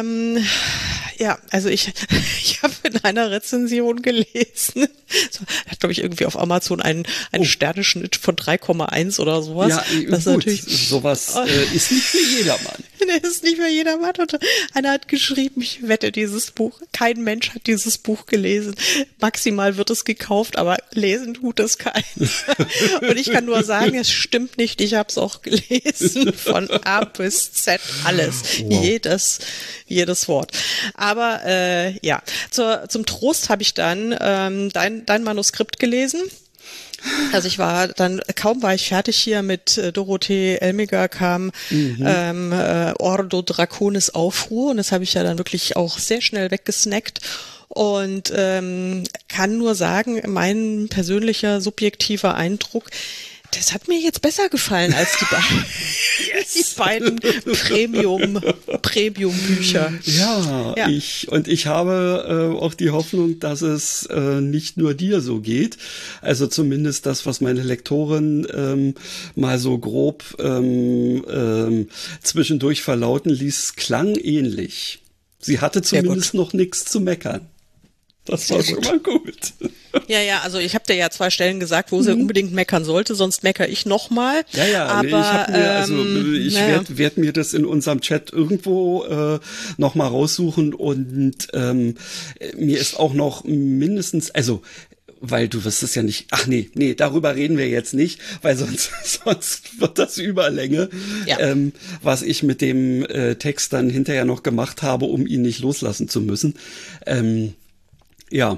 ich habe in einer Rezension gelesen, hat glaube ich irgendwie auf Amazon einen Sterneschnitt von 3,1 oder sowas. Ja, das gut, natürlich, sowas ist nicht für jedermann. Das ist nicht für jedermann. Und einer hat geschrieben, ich wette dieses Buch, kein Mensch hat dieses Buch gelesen. Maximal wird es gekauft, aber lesen tut es keiner. Und ich kann nur sagen, es stimmt nicht, ich habe es auch gelesen, von A bis Z, alles, wow. Jedes Wort. Aber zum Trost habe ich dann dein Manuskript gelesen. Also kaum war ich fertig hier mit Dorothee Elmiger, kam Ordo Draconis Aufruhr und das habe ich ja dann wirklich auch sehr schnell weggesnackt und kann nur sagen, mein persönlicher subjektiver Eindruck, das hat mir jetzt besser gefallen als die beiden Premium-Bücher. Ja. Ich habe auch die Hoffnung, dass es nicht nur dir so geht. Also zumindest das, was meine Lektorin mal so grob zwischendurch verlauten ließ, klang ähnlich. Sie hatte zumindest noch nichts zu meckern. Das war schon mal gut. Ja, also ich habe dir ja 2 Stellen gesagt, wo sie unbedingt meckern sollte, sonst meckere ich nochmal. Ja, aber ich werd mir das in unserem Chat irgendwo noch mal raussuchen und mir ist auch noch mindestens, also weil du wirst es ja nicht, darüber reden wir jetzt nicht, weil sonst wird das Überlänge, was ich mit dem Text dann hinterher noch gemacht habe, um ihn nicht loslassen zu müssen. Ja,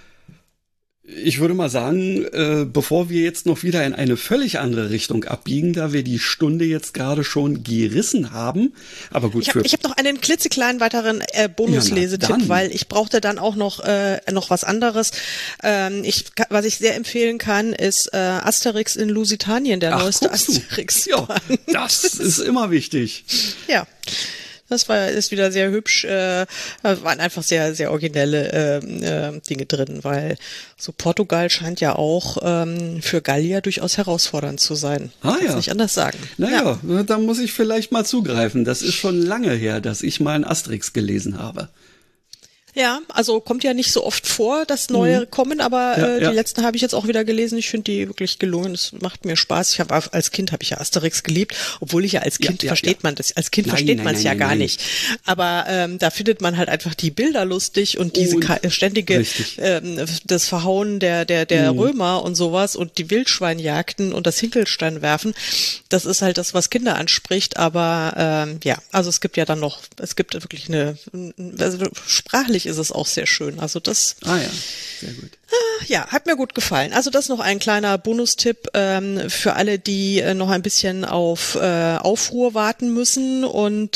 ich würde mal sagen, bevor wir jetzt noch wieder in eine völlig andere Richtung abbiegen, da wir die Stunde jetzt gerade schon gerissen haben, aber gut. Ich hab noch einen klitzekleinen weiteren Bonuslesetipp, weil ich brauchte dann auch noch was anderes. Was ich sehr empfehlen kann, ist Asterix in Lusitanien, der neueste Asterix. Ja, das ist immer wichtig. Ja. Das ist wieder sehr hübsch, waren einfach sehr, sehr originelle Dinge drin, weil so Portugal scheint ja auch für Gallier durchaus herausfordernd zu sein. Kann's nicht anders sagen. Naja, da muss ich vielleicht mal zugreifen. Das ist schon lange her, dass ich mal einen Asterix gelesen habe. Ja, also kommt ja nicht so oft vor, dass neue kommen, aber die letzten habe ich jetzt auch wieder gelesen. Ich finde die wirklich gelungen. Es macht mir Spaß. Als Kind habe ich ja Asterix geliebt, obwohl ich ja als Kind versteht man das. Als Kind versteht man es ja gar nicht. Aber da findet man halt einfach die Bilder lustig und diese ständige das Verhauen der Römer und sowas und die Wildschweinjagden und das Hinkelsteinwerfen. Das ist halt das, was Kinder anspricht. Aber also es gibt wirklich also sprachlich ist es auch sehr schön. Also das. Ah ja, sehr gut. Ja, hat mir gut gefallen. Also das noch ein kleiner Bonustipp für alle, die noch ein bisschen auf Aufruhr warten müssen und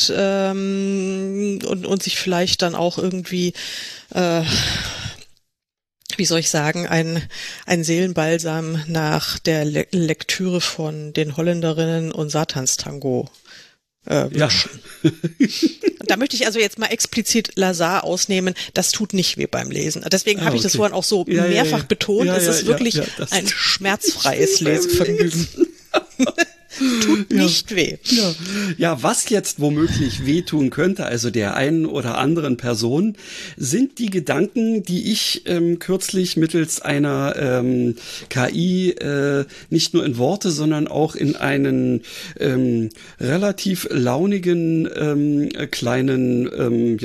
sich vielleicht dann auch irgendwie wie soll ich sagen, ein Seelenbalsam nach der Lektüre von den Holländerinnen und Satanstango wünschen. Ja. Da möchte ich also jetzt mal explizit Lazar ausnehmen. Das tut nicht weh beim Lesen. Deswegen habe ich das vorhin auch so mehrfach betont. Es ist wirklich ein schmerzfreies Lesevergnügen. Tut nicht weh. Ja, was jetzt womöglich wehtun könnte, also der einen oder anderen Person, sind die Gedanken, die ich kürzlich mittels einer KI nicht nur in Worte, sondern auch in einen relativ launigen kleinen,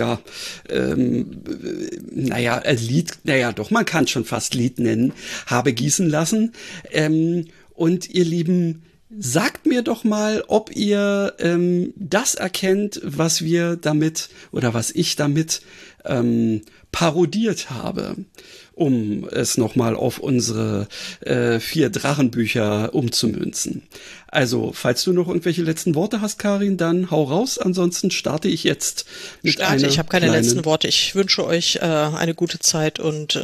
Lied, man kann es schon fast Lied nennen, habe gießen lassen. Und ihr Lieben, sagt mir doch mal, ob ihr das erkennt, was wir damit oder was ich damit parodiert habe, um es nochmal auf unsere 4 Drachenbücher umzumünzen. Also, falls du noch irgendwelche letzten Worte hast, Karin, dann hau raus. Ansonsten starte ich jetzt mit Ich habe keine letzten Worte. Ich wünsche euch eine gute Zeit und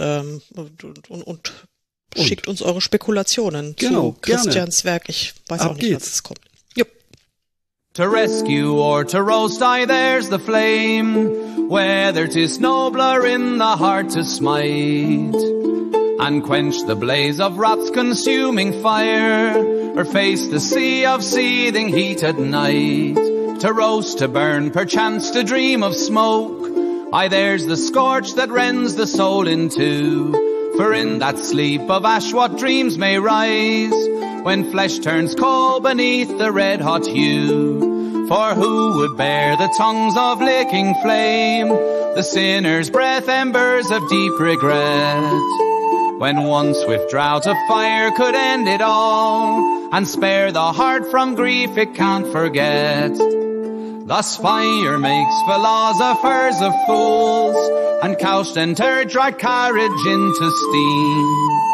schickt uns eure Spekulationen zu Christians Werk. Ich weiß auch nicht, was es kommt. Jupp. To rescue or to roast, aye, there's the flame. Whether 'tis nobler in the heart to smite and quench the blaze of wrath's consuming fire, or face the sea of seething heat at night. To roast, to burn, perchance to dream of smoke. Aye, there's the scorch that rends the soul in two. For in that sleep of ash what dreams may rise, when flesh turns cold beneath the red-hot hue. For who would bear the tongues of licking flame, the sinner's breath embers of deep regret, when one swift draught of fire could end it all, and spare the heart from grief it can't forget. Thus fire makes philosophers of fools, and couched and turd drag courage into steam.